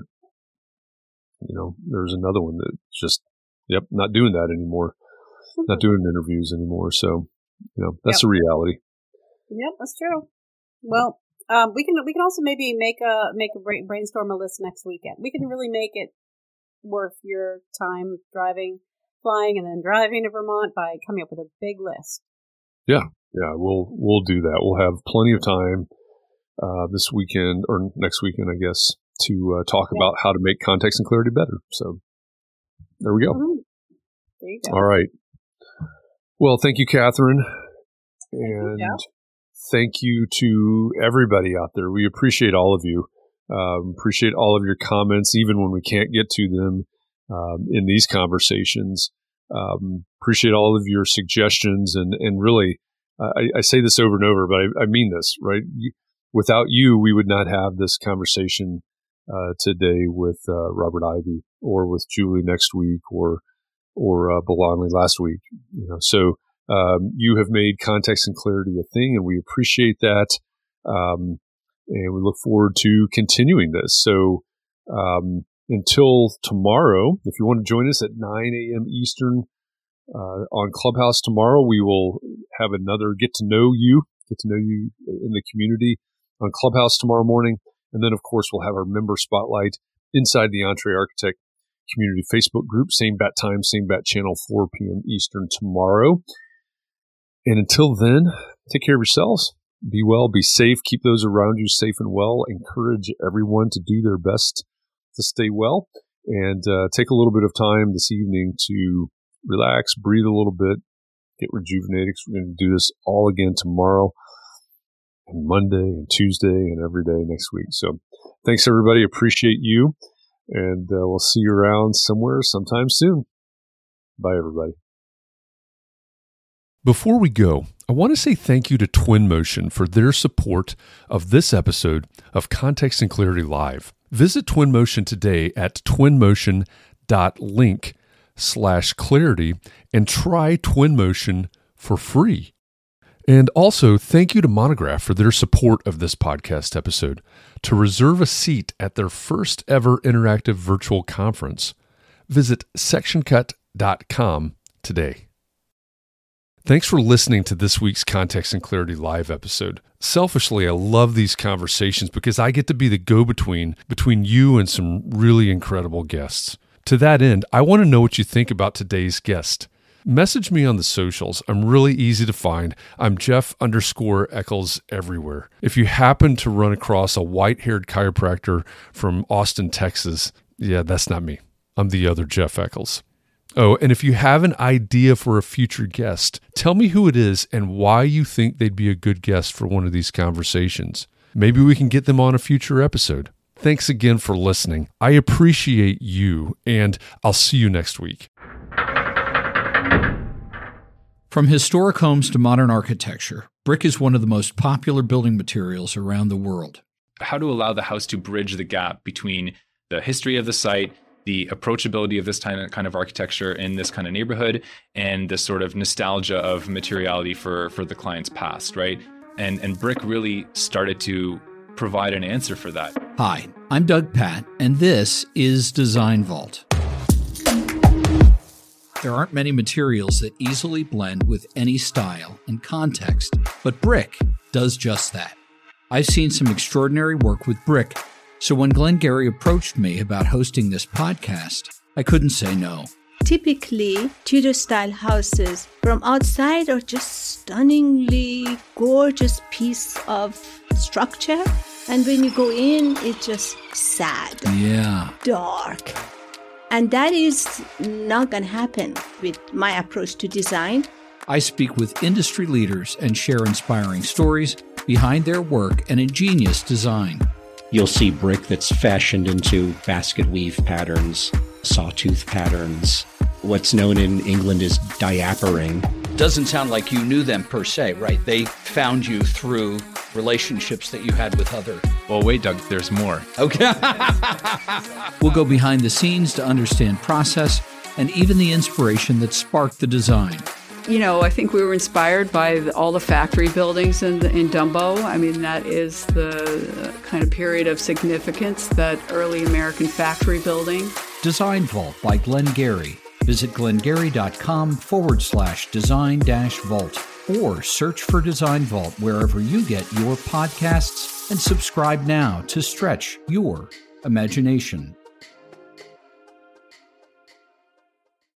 you know, there's another one that just, yep, not doing that anymore, not doing interviews anymore. So, you know, that's Yep. a reality. Yep, that's true. Well, um, we can we can also maybe make a make a bra- brainstorm a list next weekend. We can really make it worth your time driving, flying, and then driving to Vermont by coming up with a big list. Yeah, yeah, we'll we'll do that. We'll have plenty of time uh, this weekend or next weekend, I guess, to uh, talk Yeah. about how to make context and clarity better. So there we go. Mhm. There you go. All right. Well, thank you, Catherine, you, and Jeff. thank you to everybody out there. We appreciate all of you. Um, appreciate all of your comments, even when we can't get to them um, in these conversations. Um, appreciate all of your suggestions, and and really, I, I say this over and over, but I, I mean this, right? You, without you, we would not have this conversation uh, today with uh, Robert Ivy, or with Julie next week, or or uh, Belanley last week. You know, so um, you have made context and clarity a thing, and we appreciate that. Um, and we look forward to continuing this. So um, until tomorrow, if you want to join us at nine a.m. Eastern uh, on Clubhouse tomorrow, we will have another get to know you, get to know you in the community on Clubhouse tomorrow morning. And then, of course, we'll have our member spotlight inside the EntreArchitect Community Facebook group, same bat time, same bat channel, four p.m. Eastern tomorrow. And until then, take care of yourselves. Be well, be safe, keep those around you safe and well. Encourage everyone to do their best to stay well. And uh, take a little bit of time this evening to relax, breathe a little bit, get rejuvenated. We're going to do this all again tomorrow, and Monday and Tuesday and every day next week. So thanks, everybody. Appreciate you. And uh, we'll see you around somewhere sometime soon. Bye, everybody. Before we go, I want to say thank you to Twinmotion for their support of this episode of Context and Clarity Live. Visit Twinmotion today at twinmotion.link slash clarity and try Twinmotion for free. And also, thank you to Monograph for their support of this podcast episode. To reserve a seat at their first ever interactive virtual conference, visit section cut dot com today. Thanks for listening to this week's Context and Clarity Live episode. Selfishly, I love these conversations because I get to be the go-between between you and some really incredible guests. To that end, I want to know what you think about today's guest. Message me on the socials. I'm really easy to find. I'm Jeff underscore Eccles everywhere. If you happen to run across a white-haired chiropractor from Austin, Texas, yeah, that's not me. I'm the other Jeff Eccles. Oh, and if you have an idea for a future guest, tell me who it is and why you think they'd be a good guest for one of these conversations. Maybe we can get them on a future episode. Thanks again for listening. I appreciate you, and I'll see you next week. From historic homes to modern architecture, brick is one of the most popular building materials around the world. How to allow the house to bridge the gap between the history of the site, the approachability of this kind of architecture in this kind of neighborhood, and the sort of nostalgia of materiality for, for the client's past, right? And, and brick really started to provide an answer for that. Hi, I'm Doug Patt, and this is Design Vault. There aren't many materials that easily blend with any style and context, but brick does just that. I've seen some extraordinary work with brick, so when Glenn Gary approached me about hosting this podcast, I couldn't say no. Typically, Tudor-style houses from outside are just stunningly gorgeous piece of structure, and when you go in, it's just sad, yeah, dark. And that is not going to happen with my approach to design. I speak with industry leaders and share inspiring stories behind their work and ingenious design. You'll see brick that's fashioned into basket weave patterns, sawtooth patterns, what's known in England as diapering. Doesn't sound like you knew them per se, right? They found you through relationships that you had with other... Well, wait, Doug, there's more. Okay. We'll go behind the scenes to understand process and even the inspiration that sparked the design. You know, I think we were inspired by the, all the factory buildings in, in Dumbo. I mean, that is the kind of period of significance, that early American factory building. Design Vault by Glenn Gary. Visit glengary.com forward slash design dash vault or search for Design Vault wherever you get your podcasts and subscribe now to stretch your imagination.